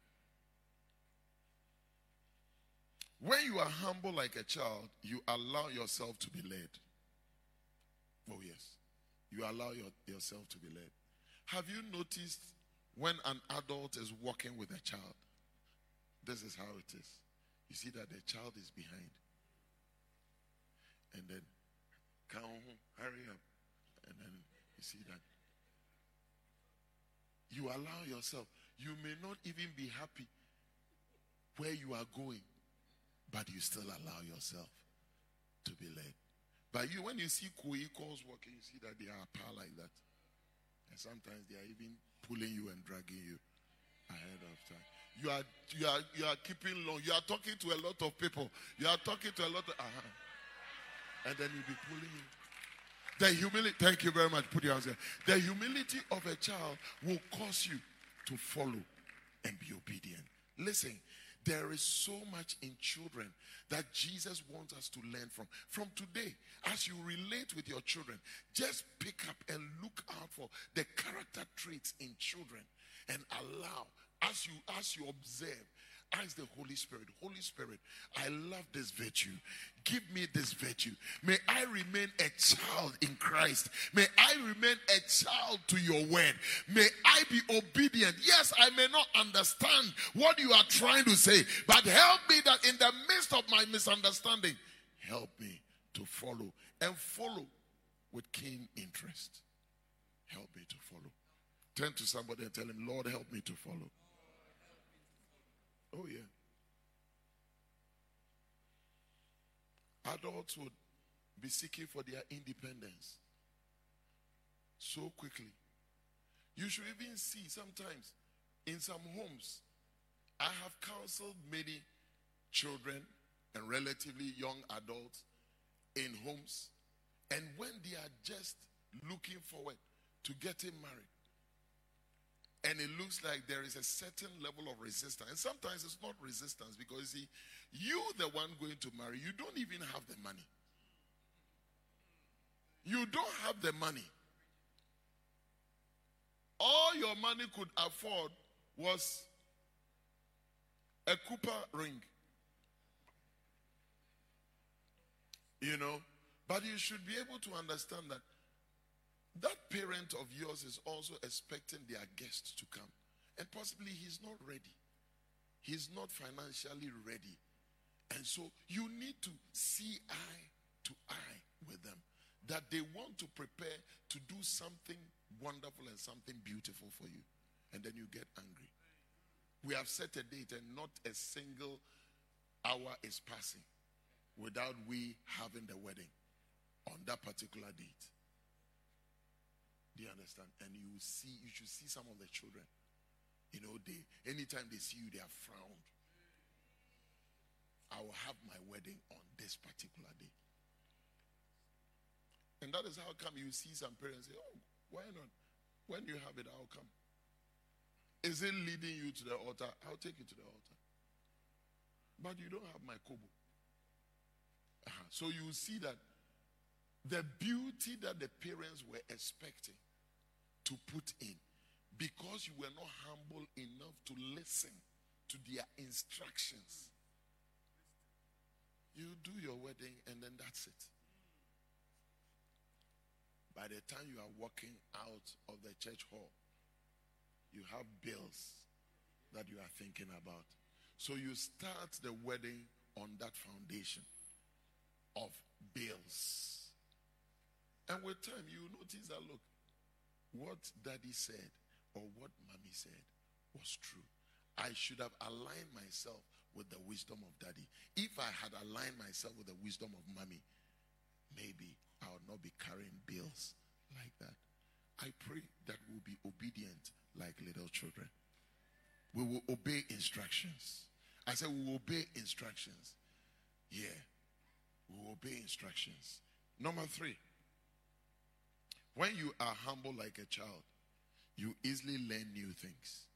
When you are humble like a child, you allow yourself to be led. Oh yes. You allow yourself to be led. Have you noticed when an adult is walking with a child? This is how it is. You see that the child is behind. And then, come on, hurry up. And then you see that. You allow yourself. You may not even be happy where you are going, but you still allow yourself to be led. But you, when you see co-equals walking, you see that they are apart like that. And sometimes they are even pulling you and dragging you ahead of time. You are keeping long. You are talking to a lot of people. You are talking to a lot of and then you'll be pulling you. The humility, thank you very much. Put your hands there. The humility of a child will cause you to follow and be obedient. Listen, there is so much in children that Jesus wants us to learn from. From today, as you relate with your children, just pick up and look out for the character traits in children and allow, as you observe, ask the Holy Spirit, Holy Spirit, I love this virtue. Give me this virtue. May I remain a child in Christ. May I remain a child to your word. May I be obedient. Yes, I may not understand what you are trying to say, but help me that in the midst of my misunderstanding, help me to follow and follow with keen interest. Help me to follow. Turn to somebody and tell him, Lord, help me to follow. Oh, yeah. Adults would be seeking for their independence so quickly. You should even see sometimes in some homes, I have counseled many children and relatively young adults in homes, and when they are just looking forward to getting married, and it looks like there is a certain level of resistance. And sometimes it's not resistance because, you see, you the one going to marry, you don't even have the money. You don't have the money. All your money could afford was a Cooper ring. You know? But you should be able to understand that that parent of yours is also expecting their guests to come. And possibly he's not ready. He's not financially ready. And so you need to see eye to eye with them. That they want to prepare to do something wonderful and something beautiful for you, and then you get angry. We have set a date and not a single hour is passing without we having the wedding on that particular date. Do you understand? And you should see some of the children. You know, anytime they see you, they are frowned. I will have my wedding on this particular day. And that is how come you see some parents say, oh, why not? When you have it, I'll come. Is it leading you to the altar? I'll take you to the altar. But you don't have my kobo. So you see that the beauty that the parents were expecting to put in, because you were not humble enough to listen to their instructions, you do your wedding and then that's it. By the time you are walking out of the church hall, you have bills that you are thinking about. So you start the wedding on that foundation of bills. And with time, you notice that, look, what daddy said or what mommy said was true. I should have aligned myself with the wisdom of daddy. If I had aligned myself with the wisdom of mommy, maybe I would not be carrying bills like that. I pray that we'll be obedient like little children. We will obey instructions. I said we will obey instructions. Yeah. We will obey instructions. Number 3. When you are humble like a child, you easily learn new things.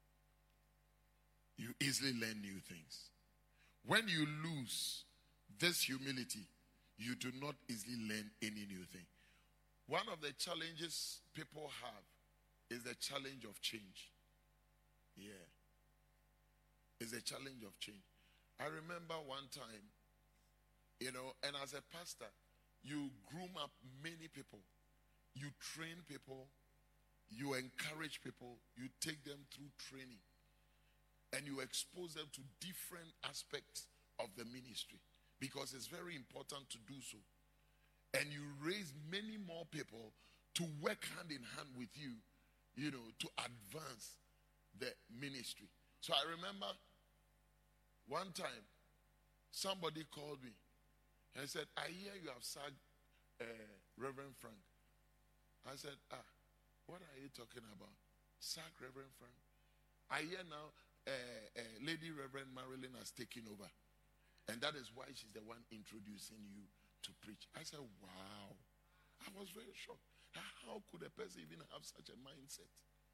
You easily learn new things. When you lose this humility, you do not easily learn any new thing. One of the challenges people have is the challenge of change. Yeah. It's a challenge of change. I remember one time, and as a pastor, you groom up many people. You train people. You encourage people. You take them through training. And you expose them to different aspects of the ministry, because it's very important to do so. And you raise many more people to work hand in hand with you, to advance the ministry. So I remember one time somebody called me and said, I hear you have sacked Reverend Frank. I said, what are you talking about? Sack Reverend Frank? I hear now Lady Reverend Marilyn has taken over. And that is why she's the one introducing you to preach. I said, wow. I was very shocked. How could a person even have such a mindset?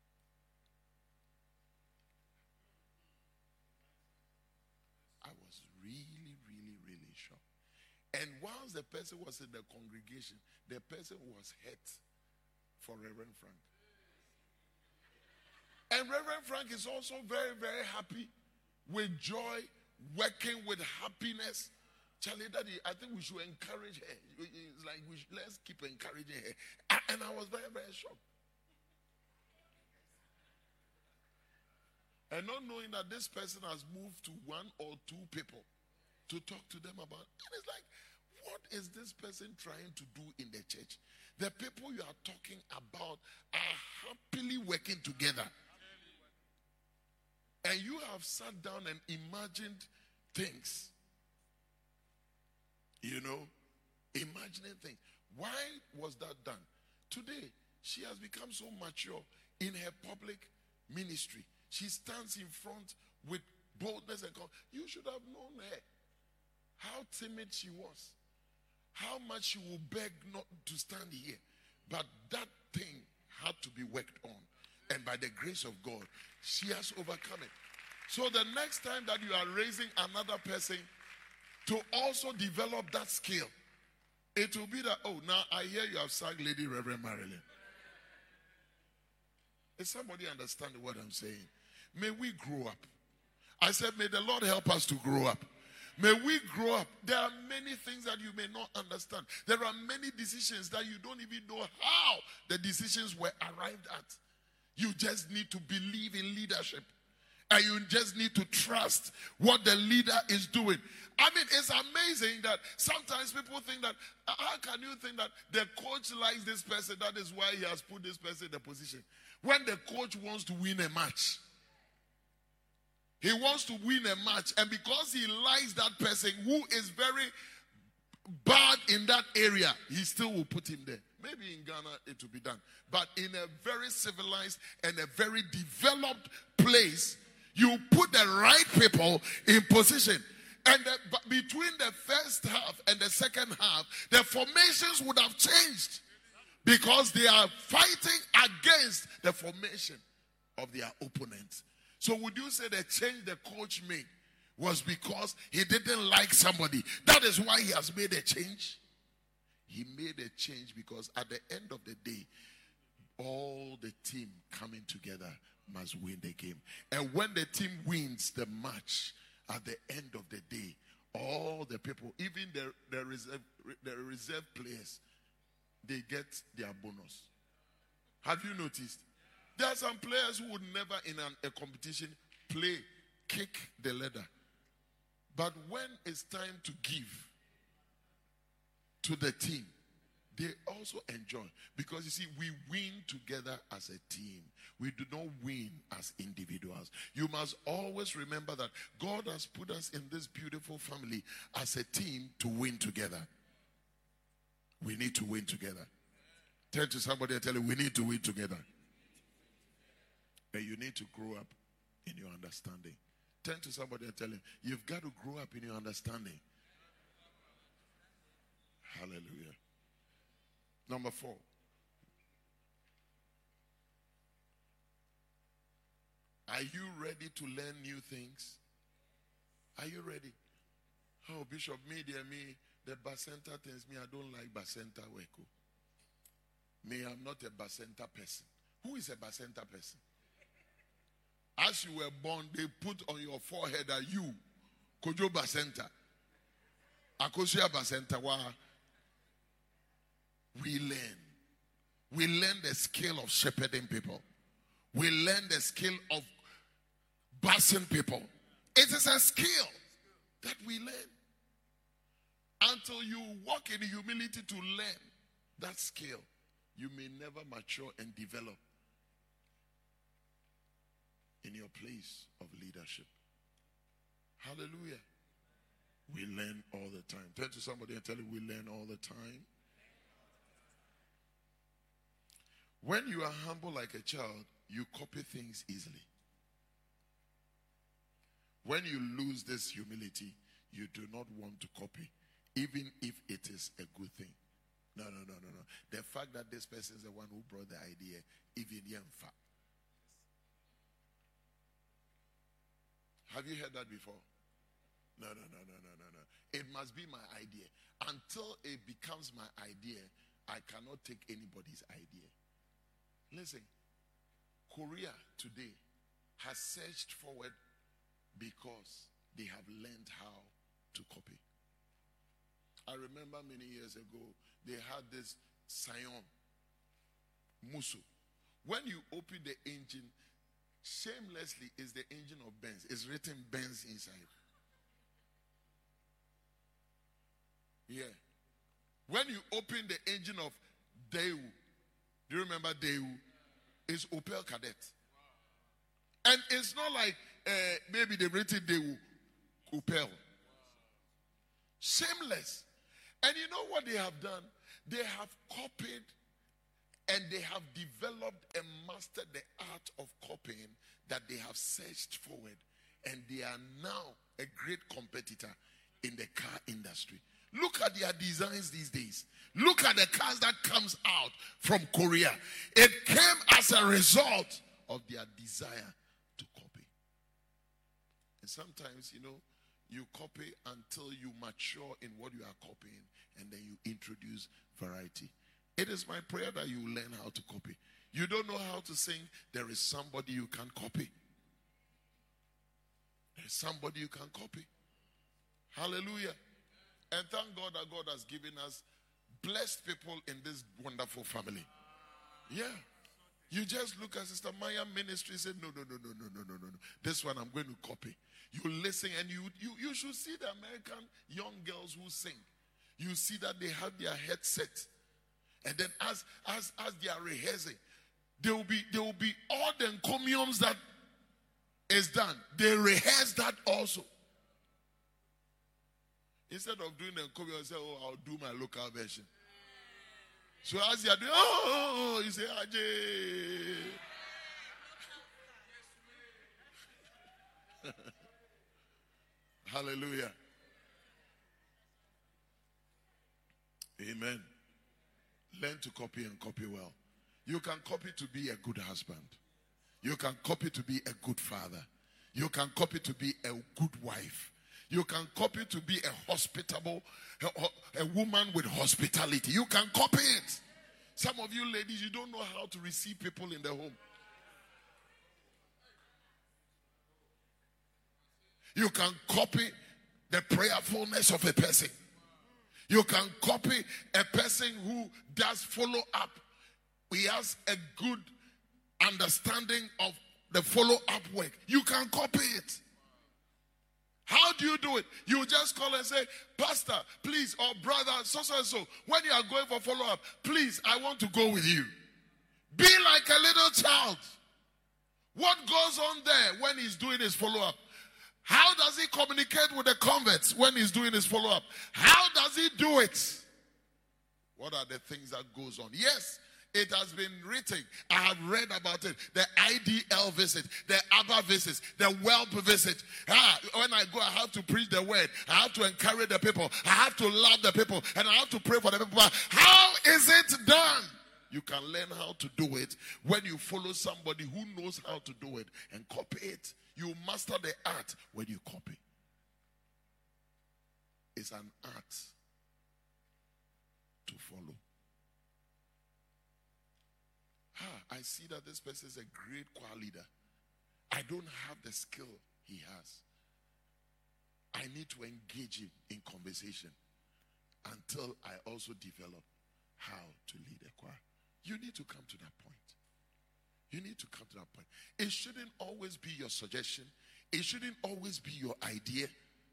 I was really, really, really shocked. And whilst the person was in the congregation, the person was hurt for Reverend Frank. And Reverend Frank is also very, very happy, with joy, working with happiness. Charlie, Daddy, I think we should encourage her. It's like let's keep encouraging her. And I was very, very shocked. And not knowing that this person has moved to 1 or 2 people to talk to them about. And it's like, what is this person trying to do in the church? The people you are talking about are happily working together. And you have sat down and imagined things. Imagining things. Why was that done? Today, she has become so mature in her public ministry. She stands in front with boldness and confidence. You should have known her. How timid she was. How much she will beg not to stand here. But that thing had to be worked on. And by the grace of God, she has overcome it. So the next time that you are raising another person to also develop that skill, it will be that, oh, now I hear you have sacked Lady Reverend Marilyn. Is somebody understanding what I'm saying? May we grow up. I said, may the Lord help us to grow up. May we grow up. There are many things that you may not understand. There are many decisions that you don't even know how the decisions were arrived at. You just need to believe in leadership. And you just need to trust what the leader is doing. I mean, it's amazing that sometimes people think that, how can you think that the coach likes this person, that is why he has put this person in the position? When the coach wants to win a match, he wants to win a match, and because he likes that person who is very bad in that area, he still will put him there. Maybe in Ghana it will be done. But in a very civilized and a very developed place, you put the right people in position. And between the first half and the second half, the formations would have changed. Because they are fighting against the formation of their opponents. So would you say the change the coach made was because he didn't like somebody? That is why he has made a change? He made a change because at the end of the day, all the team coming together must win the game. And when the team wins the match, at the end of the day, all the people, even the reserve players, they get their bonus. Have you noticed? There are some players who would never in a competition kick the ladder. But when it's time to give to the team, they also enjoy. Because you see, we win together as a team. We do not win as individuals. You must always remember that God has put us in this beautiful family as a team to win together. We need to win together. Turn to somebody and tell him, we need to win together. And you need to grow up in your understanding. Turn to somebody and tell him, you've got to grow up in your understanding. Hallelujah. Number 4. Are you ready to learn new things? Are you ready? Oh, Bishop, me, the Bacenta things, I don't like Bacenta work. Me, I'm not a Bacenta person. Who is a Bacenta person? As you were born, they put on your forehead that you, Kojo Bacenta. Akosia Bacenta, we learn. We learn the skill of shepherding people. We learn the skill of basing people. It is a skill that we learn. Until you walk in humility to learn that skill, you may never mature and develop in your place of leadership. Hallelujah. We learn all the time. Turn to somebody and tell him, we learn all the time. When you are humble like a child, you copy things easily. When you lose this humility, you do not want to copy, even if it is a good thing. No. The fact that this person is the one who brought the idea, even yemfa. Have you heard that before? No. It must be my idea. Until it becomes my idea, I cannot take anybody's idea. Listen, Korea today has surged forward because they have learned how to copy. I remember many years ago, they had this Scion Musu. When you open the engine, shamelessly is the engine of Benz. It's written Benz inside. Yeah. When you open the engine of Daewoo, do you remember Daewoo? It's Opel Kadett. And it's not like maybe they've written Daewoo, Opel. Shameless. And you know what they have done? They have copied and they have developed and mastered the art of copying that they have surged forward. And they are now a great competitor in the car industry. Look at their designs these days. Look at the cars that comes out from Korea. It came as a result of their desire to copy. And sometimes, you copy until you mature in what you are copying, and then you introduce variety. It is my prayer that you learn how to copy. You don't know how to sing, there is somebody you can copy. There's somebody you can copy. Hallelujah. And thank God that God has given us blessed people in this wonderful family. Yeah. You just look at Sister Maya ministry and say, no. This one I'm going to copy. You listen and you should see the American young girls who sing. You see that they have their headset. And then as they are rehearsing, there will be all the encomiums that is done. They rehearse that also. Instead of doing the encomium, you say, I'll do my local version. So as you are doing, you say, Ajay. Hallelujah. Amen. Learn to copy and copy well. You can copy to be a good husband. You can copy to be a good father. You can copy to be a good wife. You can copy to be a hospitable, a woman with hospitality. You can copy it. Some of you ladies, you don't know how to receive people in the home. You can copy the prayerfulness of a person. You can copy a person who does follow up. He has a good understanding of the follow-up work. You can copy it. How do you do it? You just call and say, Pastor, please, or brother, so, when you are going for follow-up, please, I want to go with you. Be like a little child. What goes on there when he's doing his follow-up? How does he communicate with the converts when he's doing his follow-up? How does he do it? What are the things that goes on? Yes, it has been written. I have read about it. The IDL visit, the ABBA visits, the WELP visit. When I go, I have to preach the word. I have to encourage the people. I have to love the people. And I have to pray for the people. How is it done? You can learn how to do it when you follow somebody who knows how to do it and copy it. You master the art when you copy. It's an art to follow. I see that this person is a great choir leader. I don't have the skill he has. I need to engage him in conversation until I also develop how to lead a choir. You need to come to that point. You need to come to that point. It shouldn't always be your suggestion. It shouldn't always be your idea.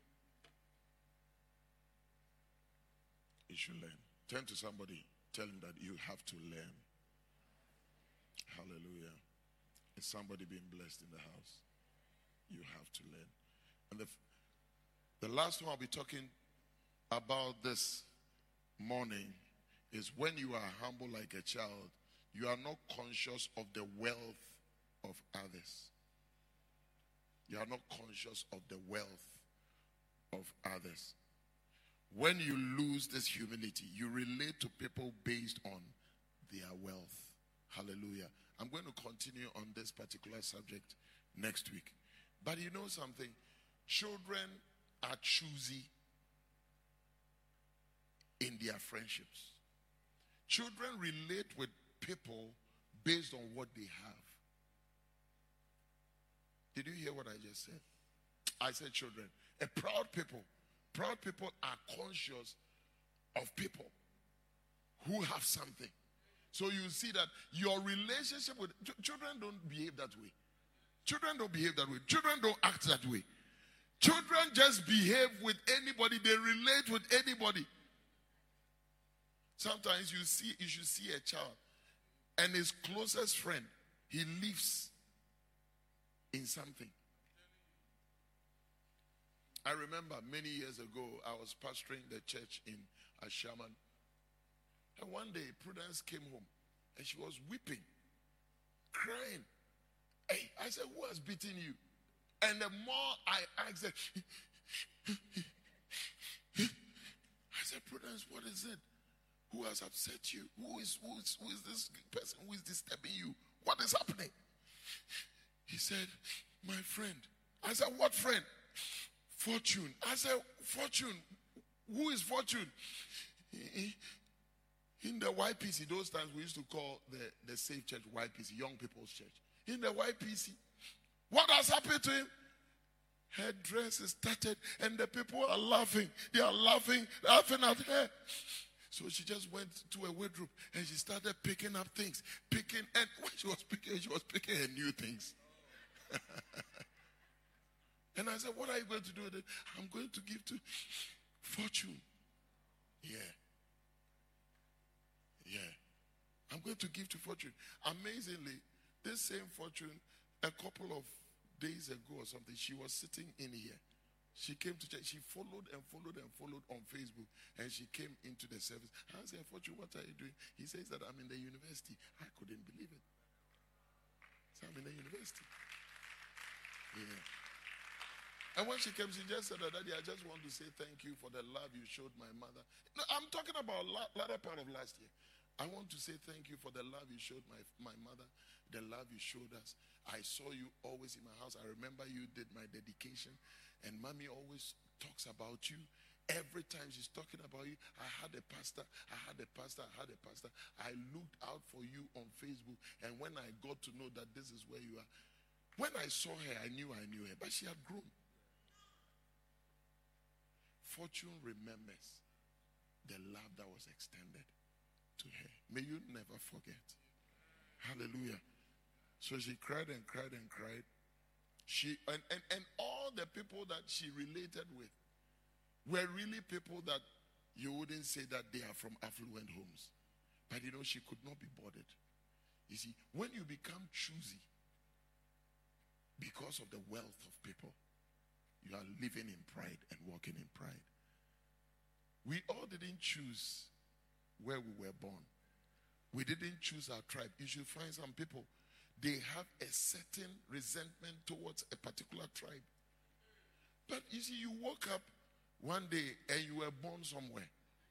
You should learn. Turn to somebody. Tell him that you have to learn. Hallelujah. Is somebody being blessed in the house? You have to learn. And the last one I'll be talking about this morning is when you are humble like a child, you are not conscious of the wealth of others. You are not conscious of the wealth of others. When you lose this humility, you relate to people based on their wealth. Hallelujah. I'm going to continue on this particular subject next week. But you know something? Children are choosy in their friendships. Children relate with people based on what they have. Did you hear what I just said? I said children. A proud people are conscious of people who have something. So you see that your relationship with children don't behave that way. Children don't behave that way. Children don't act that way. Children just behave with anybody. They relate with anybody. Sometimes you should see a child and his closest friend, he lives in something. I remember many years ago, I was pastoring the church in Ashaman. And one day, Prudence came home and she was weeping, crying. Hey, I said, who has beaten you? And the more I asked her, I said, Prudence, what is it? Who has upset you? Who is this person who is disturbing you? What is happening? He said, my friend. I said, what friend? Fortune. I said, Fortune. Who is Fortune? In the YPC, those times we used to call the Safe Church YPC, Young People's Church. In the YPC, what has happened to him? Her dress is tattered and the people are laughing. They are laughing at her. So she just went to a wardrobe and she started picking up things. And when she was picking her new things. And I said, what are you going to do with it? I'm going to give to Fortune. Yeah. I'm going to give to Fortune. Amazingly, this same Fortune, a couple of days ago or something, she was sitting in here. She came to church. She followed on Facebook, and she came into the service. I said, Fortune, what are you doing? He says that I'm in the university. I couldn't believe it. So I'm in the university. Yeah. And when she came, she just said, Daddy, I just want to say thank you for the love you showed my mother. No, I'm talking about latter part of last year. I want to say thank you for the love you showed my mother, the love you showed us. I saw you always in my house. I remember you did my dedication. And Mommy always talks about you. Every time she's talking about you, I had a pastor. I looked out for you on Facebook. And when I got to know that this is where you are, when I saw her, I knew her. But she had grown. Fortune remembers the love that was extended to her. May you never forget. Hallelujah. So she cried and cried and cried. She and all the people that she related with were really people that you wouldn't say that they are from affluent homes. But she could not be bothered. You see, when you become choosy because of the wealth of people, you are living in pride and walking in pride. We all didn't choose where we were born. We didn't choose our tribe. You should find some people, they have a certain resentment towards a particular tribe. But you see, you woke up one day and you were born somewhere.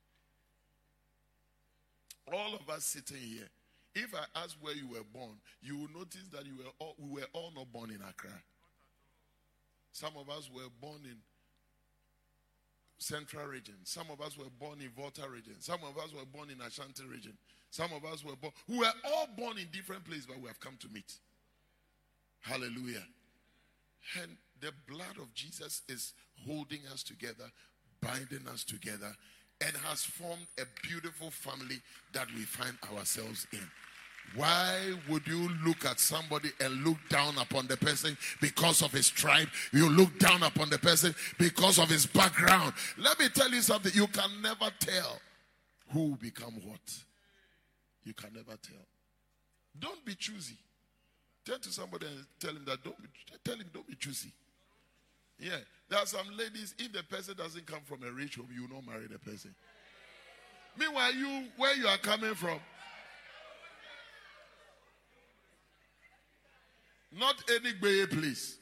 All of us sitting here, if I ask where you were born, you will notice that we were all not born in Accra. Some of us were born in Central region. Some of us were born in Volta region. Some of us were born in Ashanti region. Some of us were born. We were all born in different places, but we have come to meet. Hallelujah. And the blood of Jesus is holding us together, binding us together, and has formed a beautiful family that we find ourselves in. Why would you look at somebody and look down upon the person because of his tribe? You look down upon the person because of his background. Let me tell you something. You can never tell who will become what. You can never tell. Don't be choosy. Turn to somebody and tell him that don't be choosy. Yeah. There are some ladies, if the person doesn't come from a rich home, you will not marry the person. Meanwhile, where you are coming from, not any Gbeye place.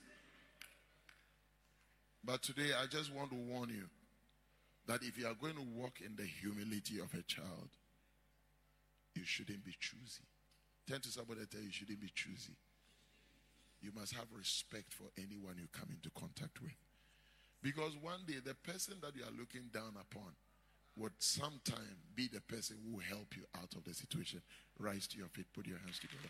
But today I just want to warn you that if you are going to walk in the humility of a child, you shouldn't be choosy. Turn to somebody and tell you shouldn't be choosy. You must have respect for anyone you come into contact with. Because one day the person that you are looking down upon would sometime be the person who will help you out of the situation. Rise to your feet, put your hands together.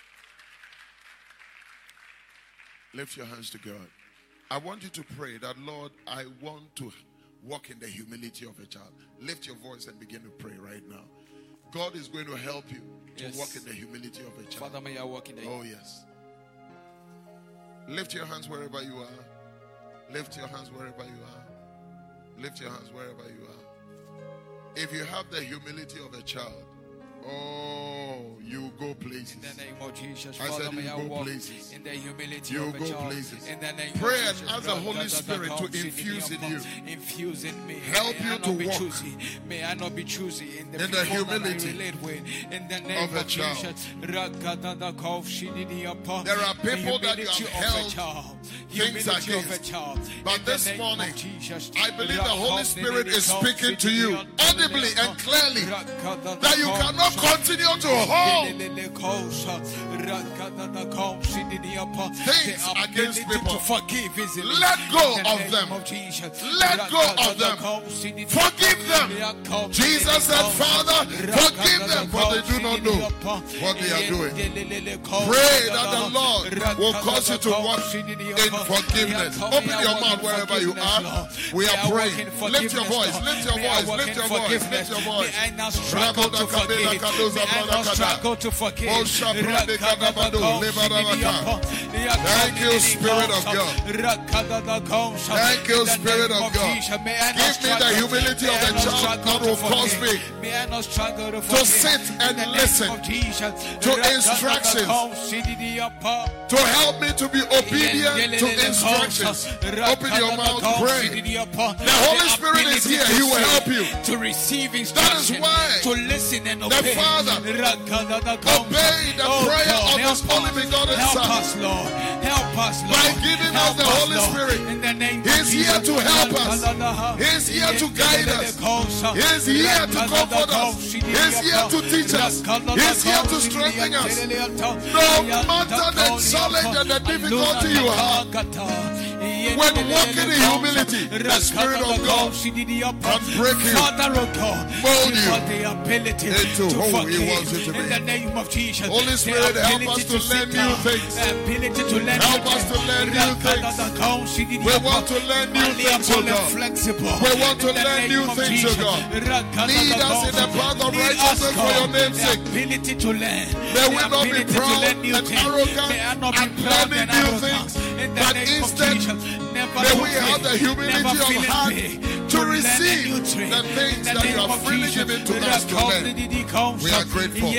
Lift your hands to God. I want you to pray that, Lord, I want to walk in the humility of a child. Lift your voice and begin to pray right now. God is going to help you to walk in the humility of a child. Father, may I walk in the Oh, yes. Lift your hands wherever you are. Lift your hands wherever you are. Lift your hands wherever you are. If you have the humility of a child, oh, you go places. In the name of Jesus, I Father, said may you I go walk places. in the humility You of a go child. places. In the name Pray of and Jesus, ask the Holy Spirit to infuse in you. Infuse in me. Help May you I not to be walk choosy. May I not be choosy in the in the people that I humility relate with. In the name of a child. Jesus. There are The people that you humility have of a held child. things Humility of a against. child. But In the this name of morning, Jesus. I believe the Holy Spirit is speaking to you audibly and clearly that you cannot continue to hold things against people. To forgive easily. Let go In the of name them. of Jesus. Let go of them. Forgive them. Jesus said, Father, forgive them, for they do not know what they are doing. Pray that the Lord will cause you to walk in forgiveness. Open your mouth wherever you are. We are praying. Lift your voice. Lift your voice. Lift your voice. Lift your voice. May I not struggle to forgive. May I not struggle to forgive. Thank you, Spirit of God. Thank you, Spirit of God. Give me the humility of a child that will cause me to sit and listen to instructions, to help me to be obedient to instructions. Open your mouth, pray. The Holy Spirit is here. He will help you to receive That instruction, is why to listen and the obey. Father obeyed the prayer of His only begotten help Son us, Lord. Help us, Lord. by giving us the Holy Spirit. In the name He's of here Jesus. to help us. He's here to guide us. He's here to comfort us. He's here to teach us. He's here to strengthen us. No matter the challenge and the difficulty you have, when walking in humility, the Spirit of God can break you, mold you into who He wants you to be. In the name of Jesus. Holy Spirit, help us to learn new things. Help us to learn new things. We want to learn new things, oh God. We want to learn new things, oh God. Lead us in the path of righteousness for your name's sake. May we not be proud and arrogant and learning new things, but instead may we have the humility of heart to receive the things that you are freely given to us to learn. We are grateful.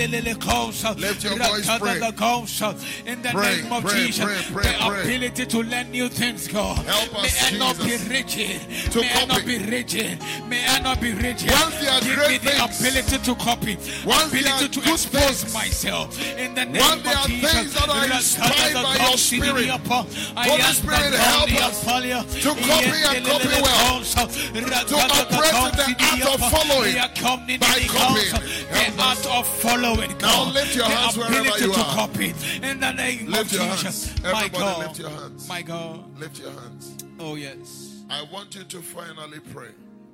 Lift your voice, pray. In the Pray, name of pray, Jesus, pray, pray, the pray. ability to learn new things, God. Help us, May I not be Jesus, rigid. to May I not copy. be rigid. May I not be rigid. Once there are Give great me the things, ability to copy. once there are Ability to good expose things, myself. In the name once there of are Jesus. things that are inspired by your Spirit, Holy Spirit, help us to copy and copy well, to operate in the act of following by copying. The art of following. Now lift your hands wherever you to are. copy. In the name Lift of your Jesus. hands. My Everybody God. lift your hands. My God. Lift your hands. Oh, yes. I want you to finally pray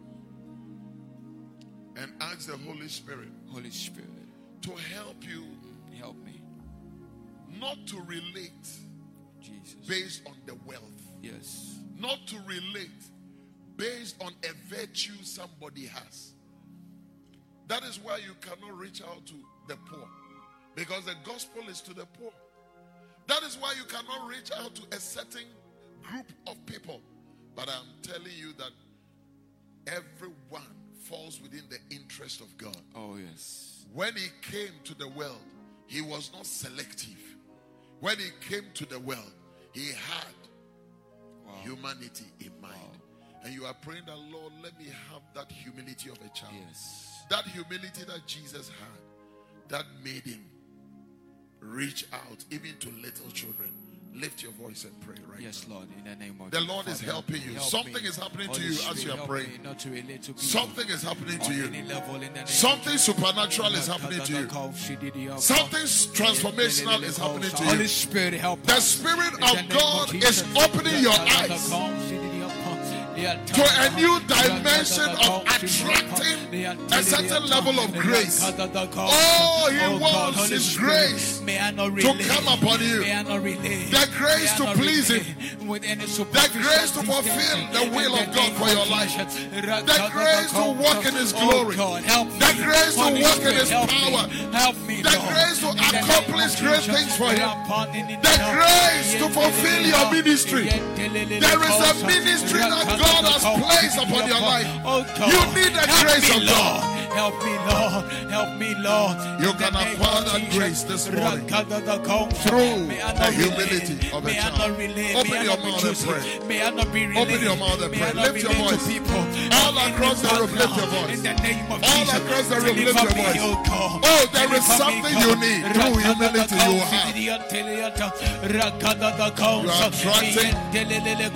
and ask the Holy Spirit Holy Spirit, to help you help me. not to relate Jesus. based on the wealth, Yes. not to relate based on a virtue somebody has. That is why you cannot reach out to the poor, because the gospel is to the poor. That is why you cannot reach out to a certain group of people. But I'm telling you that everyone falls within the interest of God. Oh, yes. When He came to the world, He was not selective. When He came to the world, He had humanity in mind. And you are praying that, Lord, let me have that humility of a child. Yes. That humility that Jesus had, that made Him reach out even to little children. Lift your voice and pray right Yes, now. Lord, in the name of The Jesus, Lord is Father, helping you. help Something me. is happening to Holy you as Spirit, you are help praying. me not to relate to people Something is happening to on you. any level in the name Something of supernatural is happening to you. Something transformational is happening to Holy you. Spirit, help The us. Spirit In the of name God Jesus. is opening your eyes to a new dimension of attracting a certain level of grace. Oh, He wants His grace to come upon you. The grace to please Him. The grace to fulfill the will of God for your life. The grace to walk in His glory. The grace to walk in His power. The grace to accomplish great things for Him. The grace to fulfill your ministry. There is a ministry that God has placed upon your life. You need the grace of God. Help me, Lord. Help me, Lord. You can acquire that grace this morning through the humility of a child. Open your mouth and pray. Open your mouth and pray. Lift your voice. All across the room, lift your voice. All across the room, lift your voice. Oh, there is something you need. Through humility you have. You are attracting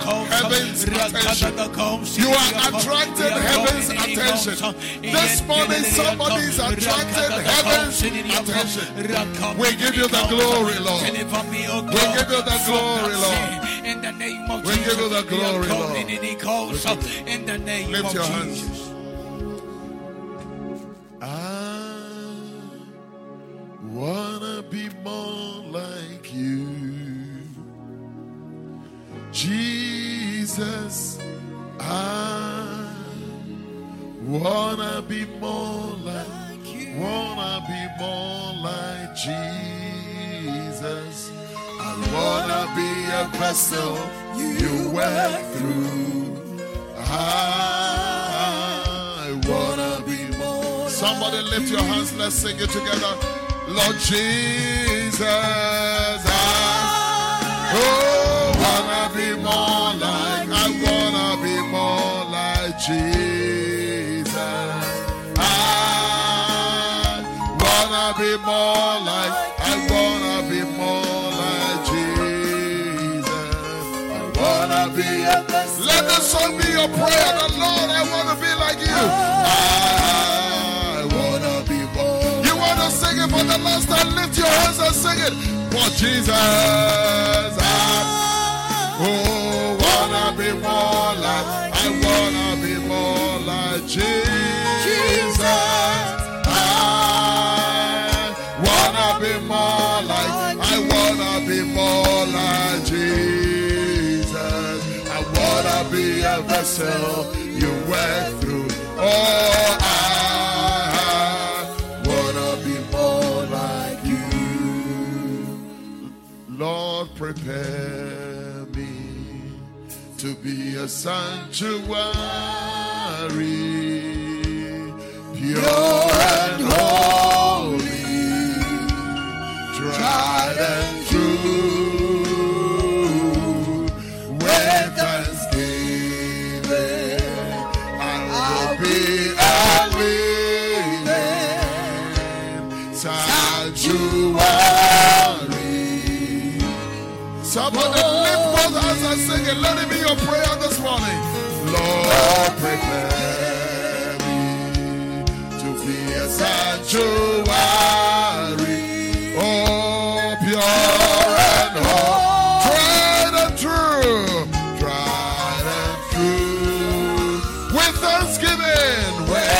heaven's attention. You are attracting heaven's attention. This morning Suddenly somebody's attracted heaven's attention. We give you the glory, Lord. We give you the glory, Lord. In the name of we Jesus. give you the glory, Lord. In the name Lift of your Jesus. hands. I wanna be more like you, Jesus. I wanna be more like you. Wanna be more like Jesus. I wanna be a vessel you went through. I wanna be more. Somebody lift your hands, let's sing it together. Lord Jesus, I wanna be more like, I wanna be more like Jesus. I wanna be more like, I wanna be more like Jesus. I wanna be a vessel. Let the song be your prayer. The Lord, I wanna be like you. I wanna be more. You wanna sing it for the last time? Lift your hands and sing it for Jesus. I wanna be more like, I wanna be more like Jesus. I wanna be more like, I wanna be more like Jesus. I wanna be a vessel you went through. Oh, I wanna be more like you. Lord, prepare me to be a sanctuary, pure and holy, tried and true, with thanksgiving I will be a living sanctuary. Somebody lift both hands and sing it. Let it be your prayer this morning. Lord, prepare me to be a sanctuary. Oh, pure and holy, tried and true, tried and true. With thanksgiving,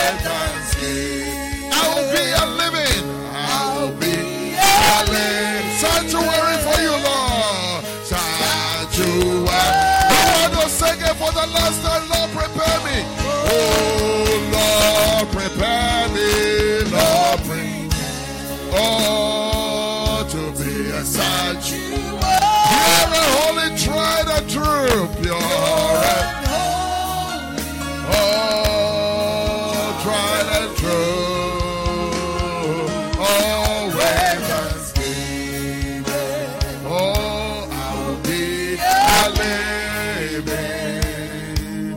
I will be a living, I will be a living sanctuary for you, Lord. Sanctuary. The Lord was singing for the last time. Lord, prepare me. Oh, Lord, prepare me. Lord, oh, to be a sanctuary. Pure and holy, tried and true. Pure and oh, tried and true. Oh, with thanksgiving. Oh, I will be a living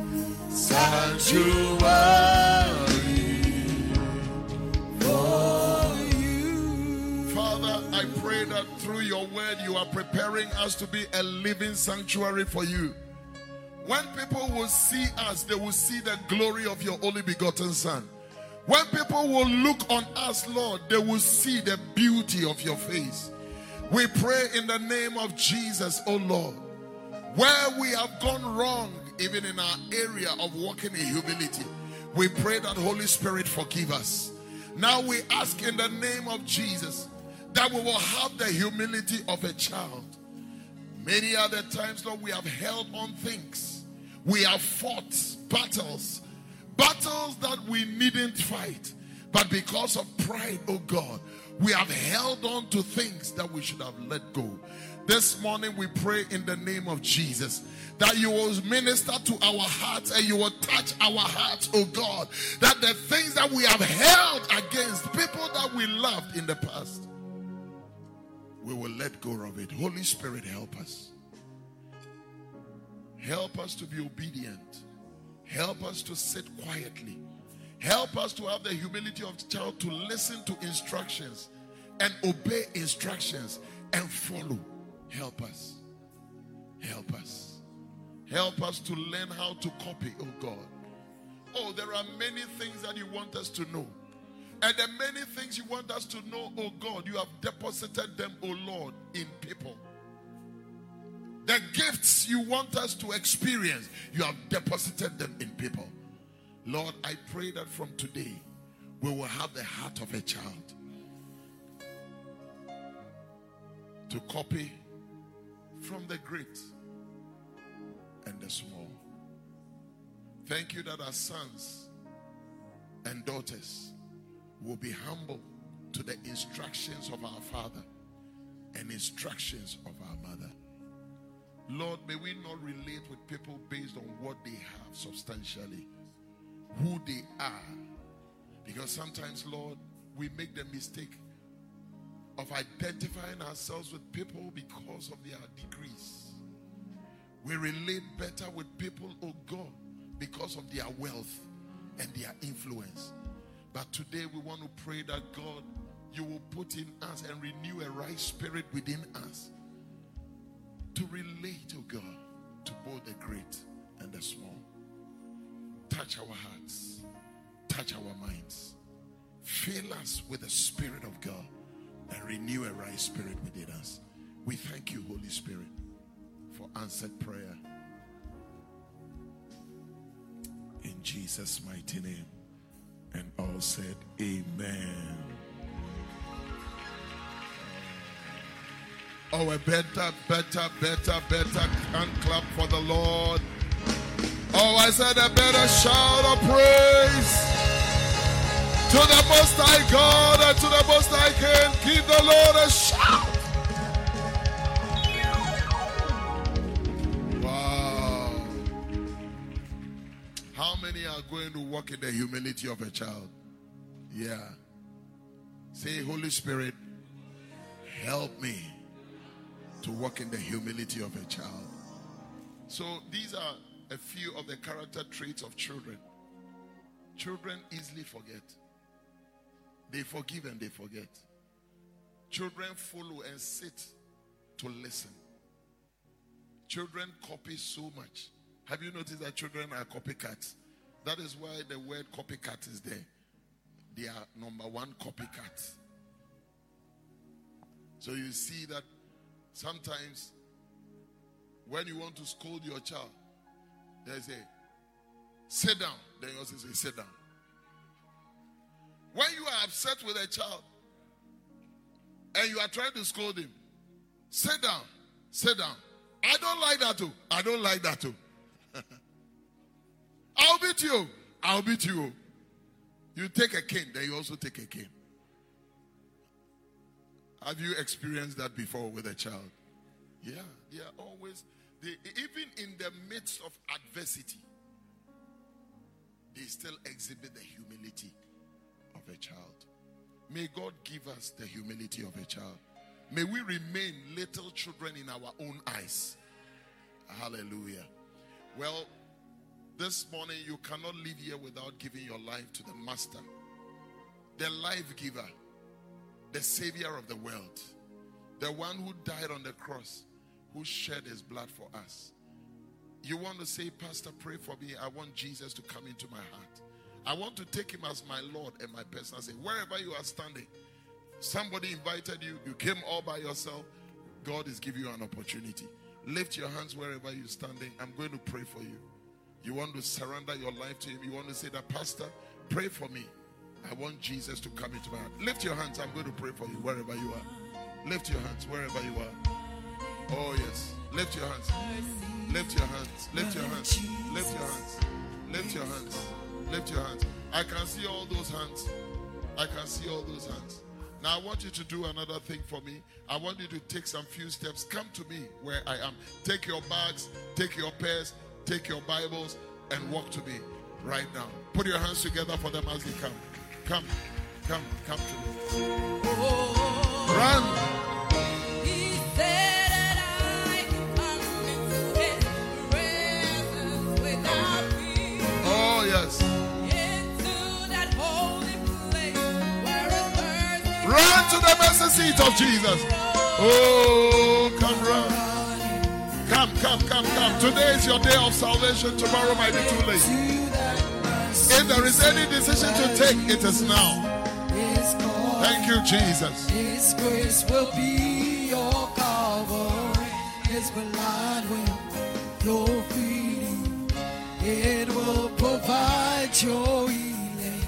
sanctuary for you. Father, I pray that through your word you are preparing us to be a living sanctuary for you. When people will see us, they will see the glory of your only begotten Son. When people will look on us, Lord, they will see the beauty of your face. We pray in the name of Jesus, oh Lord, where we have gone wrong, even in our area of walking in humility, we pray that Holy Spirit forgive us. Now we ask in the name of Jesus that we will have the humility of a child. Many other times, Lord, we have held on things. We have fought battles that we needn't fight. But because of pride, oh God, we have held on to things that we should have let go. This morning we pray in the name of Jesus that you will minister to our hearts and you will touch our hearts, oh God, that the things that we have held against people that we loved in the past, we will let go of it. Holy Spirit, help us. Help us to be obedient. Help us to sit quietly. Help us to have the humility of the child to listen to instructions and obey instructions and follow. Help us. Help us. Help us to learn how to copy, oh God. Oh, there are many things that you want us to know. And the many things you want us to know, oh God, you have deposited them, oh Lord, in people. The gifts you want us to experience, you have deposited them in people. Lord, I pray that from today, we will have the heart of a child to copy from the great and the small. Thank you that our sons and daughters will be humble to the instructions of our Father and instructions of our mother. Lord, may we not relate with people based on what they have substantially, who they are. Because sometimes, Lord, we make the mistake of identifying ourselves with people because of their degrees. We relate better with people, oh God, because of their wealth and their influence. But today we want to pray that, God, you will put in us and renew a right spirit within us to relate, oh God, to both the great and the small. Touch our hearts, touch our minds, fill us with the Spirit of God and renew a right spirit within us. We thank you, Holy Spirit, for answered prayer. In Jesus' mighty name. And all said, amen. Oh, a better hand clap for the Lord. Oh, I said a better shout of praise to the Most High God and to the Most High King. Give the Lord a shout. Wow. How many are going to walk in the humility of a child? Yeah. Say, Holy Spirit, help me to walk in the humility of a child. So these are a few of the character traits of children. Children easily forget. They forgive and they forget. Children follow and sit to listen. Children copy so much. Have you noticed that children are copycats? That is why the word copycat is there. They are number one copycats. So you see that sometimes when you want to scold your child, they say, sit down. Then you also say, sit down. When you are upset with a child and you are trying to scold him, sit down, sit down. I don't like that too. I don't like that too. I'll beat you. I'll beat you. You take a cane, then you also take a cane. Have you experienced that before with a child? Yeah, they are always, even in the midst of adversity, they still exhibit the humility of a child. May God give us the humility of a child. May we remain little children in our own eyes. Hallelujah. Well, this morning you cannot live here without giving your life to the Master, the life giver, the Savior of the world, the one who died on the cross, who shed his blood for us. You want to say, Pastor, pray for me. I want Jesus to come into my heart. I want to take him as my Lord and my personal Savior. Wherever you are standing, somebody invited you, you came all by yourself, God is giving you an opportunity. Lift your hands wherever you're standing. I'm going to pray for you. You want to surrender your life to him. You want to say that, Pastor, pray for me. I want Jesus to come into my heart. Lift your hands. I'm going to pray for you wherever you are. Lift your hands wherever you are. Oh, yes. Lift your hands. Lift your hands. Lift your hands. Lift your hands. Lift your hands. Lift your hands. I can see all those hands. I can see all those hands. Now I want you to do another thing for me. I want you to take some few steps. Come to me where I am. Take your bags, take your pairs, take your Bibles, and walk to me right now. Put your hands together for them as they come. Come to me. Run. He said that I can come into his presence without fear. Oh, yes. Into that holy place where his mercy. Run to the mercy seat of Jesus. Oh, come run. Come. Today is your day of salvation. Tomorrow might be too late. If there is any decision to take, it is now. His call. Thank you, Jesus. His grace will be your covering. His blood will your freedom. It will provide your healing.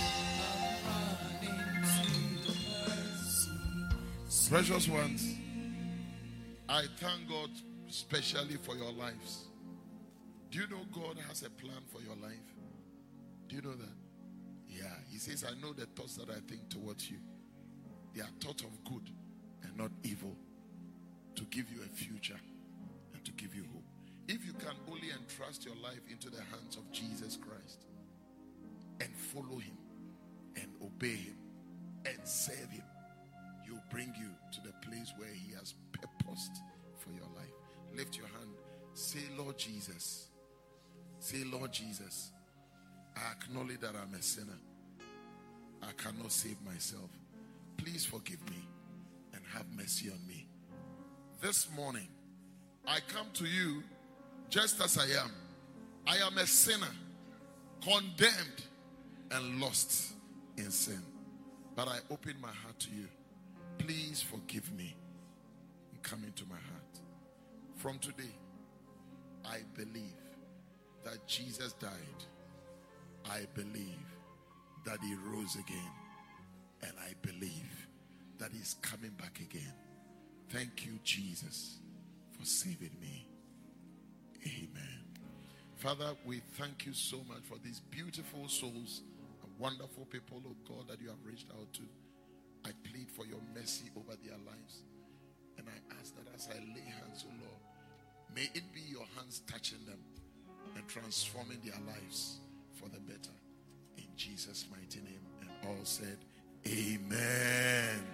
Precious ones, I thank God especially for your lives. Do you know God has a plan for your life? Do you know that? Yeah, he says, I know the thoughts that I think towards you. They are thoughts of good and not evil, to give you a future and to give you hope. If you can only entrust your life into the hands of Jesus Christ and follow him and obey him and serve him, he'll bring you to the place where he has purposed for your life. Lift your hand. Say, Lord Jesus. Say, Lord Jesus, I acknowledge that I'm a sinner. I cannot save myself. Please forgive me and have mercy on me. This morning, I come to you just as I am. I am a sinner, condemned and lost in sin. But I open my heart to you. Please forgive me and come into my heart. From today, I believe that Jesus died. I believe that he rose again. And I believe that he's coming back again. Thank you, Jesus, for saving me. Amen. Father, we thank you so much for these beautiful souls and wonderful people, oh God, that you have reached out to. I plead for your mercy over their lives. And I ask that as I lay hands, oh Lord, may it be your hands touching them and transforming their lives for the better. In Jesus' mighty name. And all said, Amen.